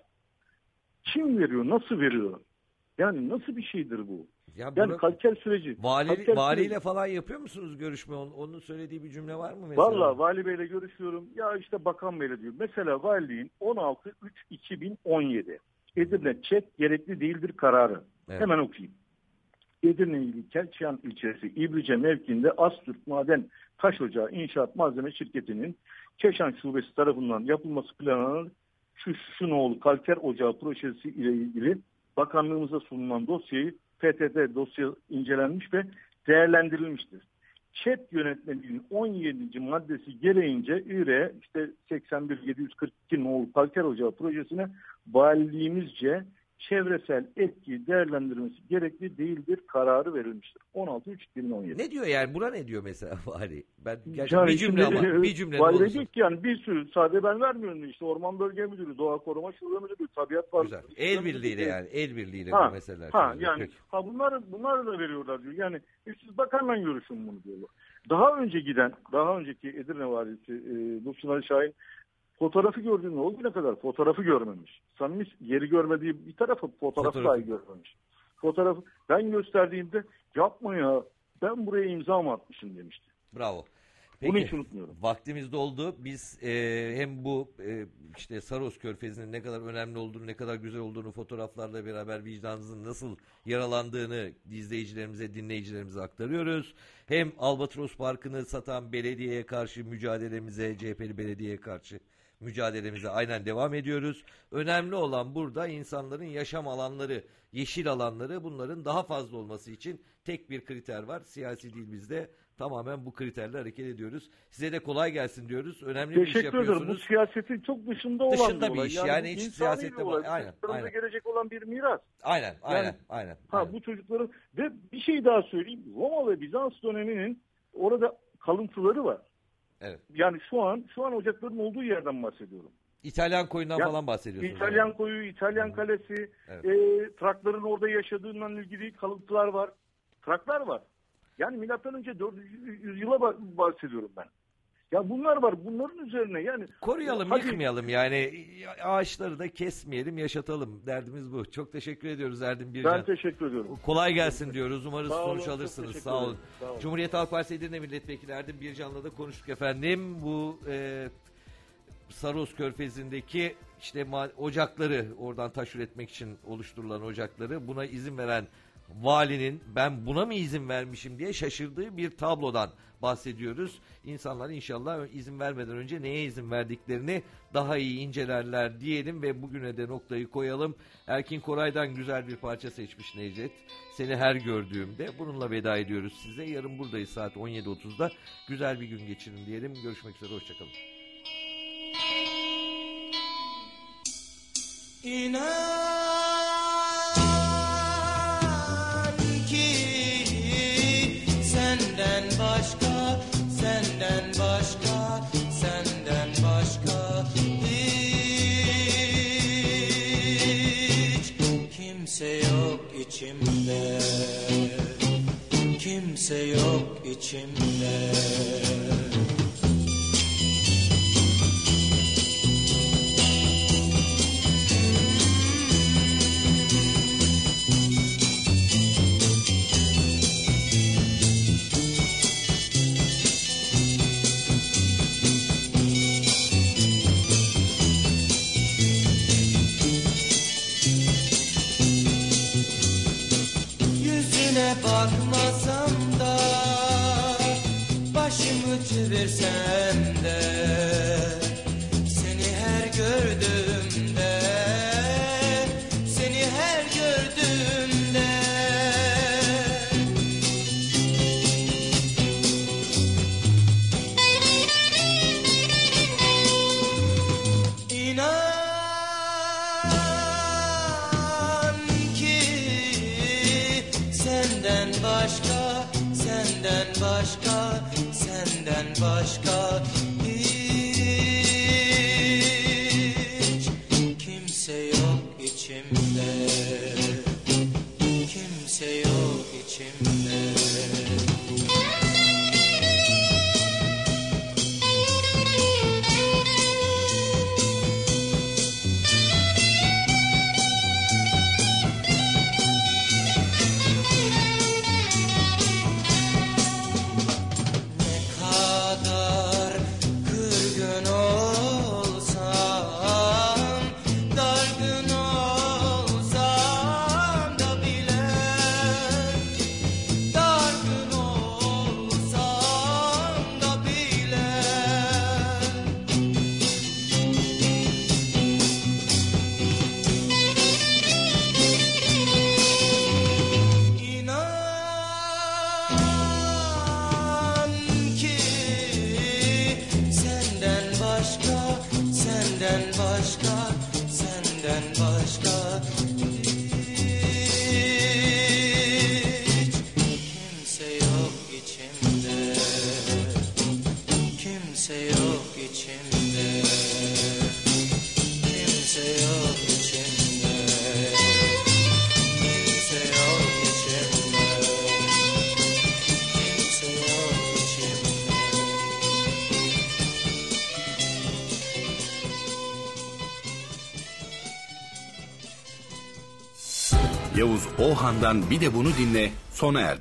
Kim veriyor? Nasıl veriyor? Yani nasıl bir şeydir bu? Ya yani kalker süreci. Vali, kalker valiyle süreci. falan yapıyor musunuz görüşme? Onun, onun söylediği bir cümle var mı mesela? Valla vali beyle görüşüyorum. Ya işte bakan beyle diyor. Mesela valiliğin on altı üç iki bin on yedi Edirne çek gerekli değildir kararı. Evet. Hemen okuyayım. Edirne ili Kelçiyan ilçesi İbrice mevkiinde Astürk Maden Taş Ocağı İnşaat Malzeme Şirketi'nin Keşan Şubesi tarafından yapılması planlanan şu Şunoğlu Kalker Ocağı projesi ile ilgili bakanlığımıza sunulan dosyayı P T T dosya incelenmiş ve değerlendirilmiştir. ÇED yönetmeliğinin on yedinci maddesi gereğince İRE işte seksen bir yedi yüz kırk iki Noğlu Kalker Ocağı projesine valiliğimizce çevresel etki değerlendirmesi gerekli değildir kararı verilmiştir. on altı üç iki bin on yedi Ne diyor yani? Buna ne diyor mesela vali? Ben yani bir cümle ama bir cümle vali diyor ki yani bir sürü sadece ben vermiyorum işte Orman Bölge Müdürü, Doğa Koruma Şube Müdürü, Tabiat var. Güzel. El birliğiyle yani el birliğiyle ha, bu meseleler. Ha yani ha bunları bunları da veriyorlar diyor. Yani siz bakanla görüşün bunu diyorlar. Daha önce giden, daha önceki Edirne valisi e, Dursun Ali Şahin fotoğrafı gördüğünde o güne kadar fotoğrafı görmemiş. Samimi yeri görmediği bir tarafı fotoğrafı, fotoğrafı dahi görmemiş. Fotoğrafı ben gösterdiğimde yapma ya ben buraya imza mı atmışım demişti. Bravo. Bunu Peki, hiç unutmuyorum. vaktimiz doldu. Biz e, hem bu e, işte Saros Körfezi'nin ne kadar önemli olduğunu, ne kadar güzel olduğunu fotoğraflarla beraber vicdanınızın nasıl yaralandığını izleyicilerimize, dinleyicilerimize aktarıyoruz. Hem Albatros Parkı'nı satan belediyeye karşı mücadelemize, C H P'li belediyeye karşı mücadelemize aynen devam ediyoruz. Önemli olan burada insanların yaşam alanları, yeşil alanları, bunların daha fazla olması için tek bir kriter var. Siyasi değil, bizde tamamen bu kriterle hareket ediyoruz. Size de kolay gelsin diyoruz. Önemli bir iş Teşekkür ederim. Bu yapıyorsunuz. siyasetin çok dışında olan Dışında bir bir olay. iş. Yani, Yani bu hiç insani siyasette bir olay. var. Aynen, Çocuklarımıza aynen. gelecek olan bir miras. Aynen, aynen, Yani, aynen. Ha, aynen. bu çocukların ve bir şey daha söyleyeyim. Roma ve Bizans döneminin orada kalıntıları var. Evet. Yani şu an şu an ocakların olduğu yerden bahsediyorum. İtalyan koyundan Ya, falan bahsediyorsunuz. İtalyan yani. koyu, İtalyan kalesi, Evet. e, Trakların orada yaşadığından ilgili kalıntılar var. Traklar var. Yani milattan önce dördüncü yüzyıla ba- bahsediyorum ben. Ya bunlar var. Bunların üzerine yani Koruyalım, hadi, yıkmayalım yani, ağaçları da kesmeyelim, yaşatalım. Derdimiz bu. Çok teşekkür ediyoruz Erdin Bircan. Ben teşekkür ediyorum. Kolay gelsin diyoruz. Umarız Sağ olun, sonuç çok alırsınız. teşekkür Sağ olun. ederim. Sağ olun. Cumhuriyet Halk Partisi Edirne Milletvekili Erdin Bircan'la da konuştuk efendim. Bu e, Saros Körfezi'ndeki işte ma- ocakları, oradan taş üretmek için oluşturulan ocakları, buna izin veren valinin ben buna mı izin vermişim diye şaşırdığı bir tablodan bahsediyoruz. İnsanlar inşallah izin vermeden önce neye izin verdiklerini daha iyi incelerler diyelim ve bugüne de noktayı koyalım. Erkin Koray'dan güzel bir parça seçmiş Necdet. Seni her gördüğümde. Bununla veda ediyoruz size. Yarın buradayız saat on yedi otuzda. Güzel bir gün geçirin diyelim. Görüşmek üzere. Hoşçakalın. İnan ki senden başka, senden başka, senden başka hiç kimse yok içimde, kimse yok içimde. Bakmasam da başımı çevirsem de seni her gördüğümde, seni her gördüğümde İnan senden başka, senden başka, senden başka hiç kimse yok içimde, kimse yok içimde. Senden başka, senden başka hiç kimse yok içimde, kimse yok içimde, kimse yok içimde, kimse yok içimde, kimse yok içimde. Yavuz Ohan'dan bir de bunu dinle sona erdi.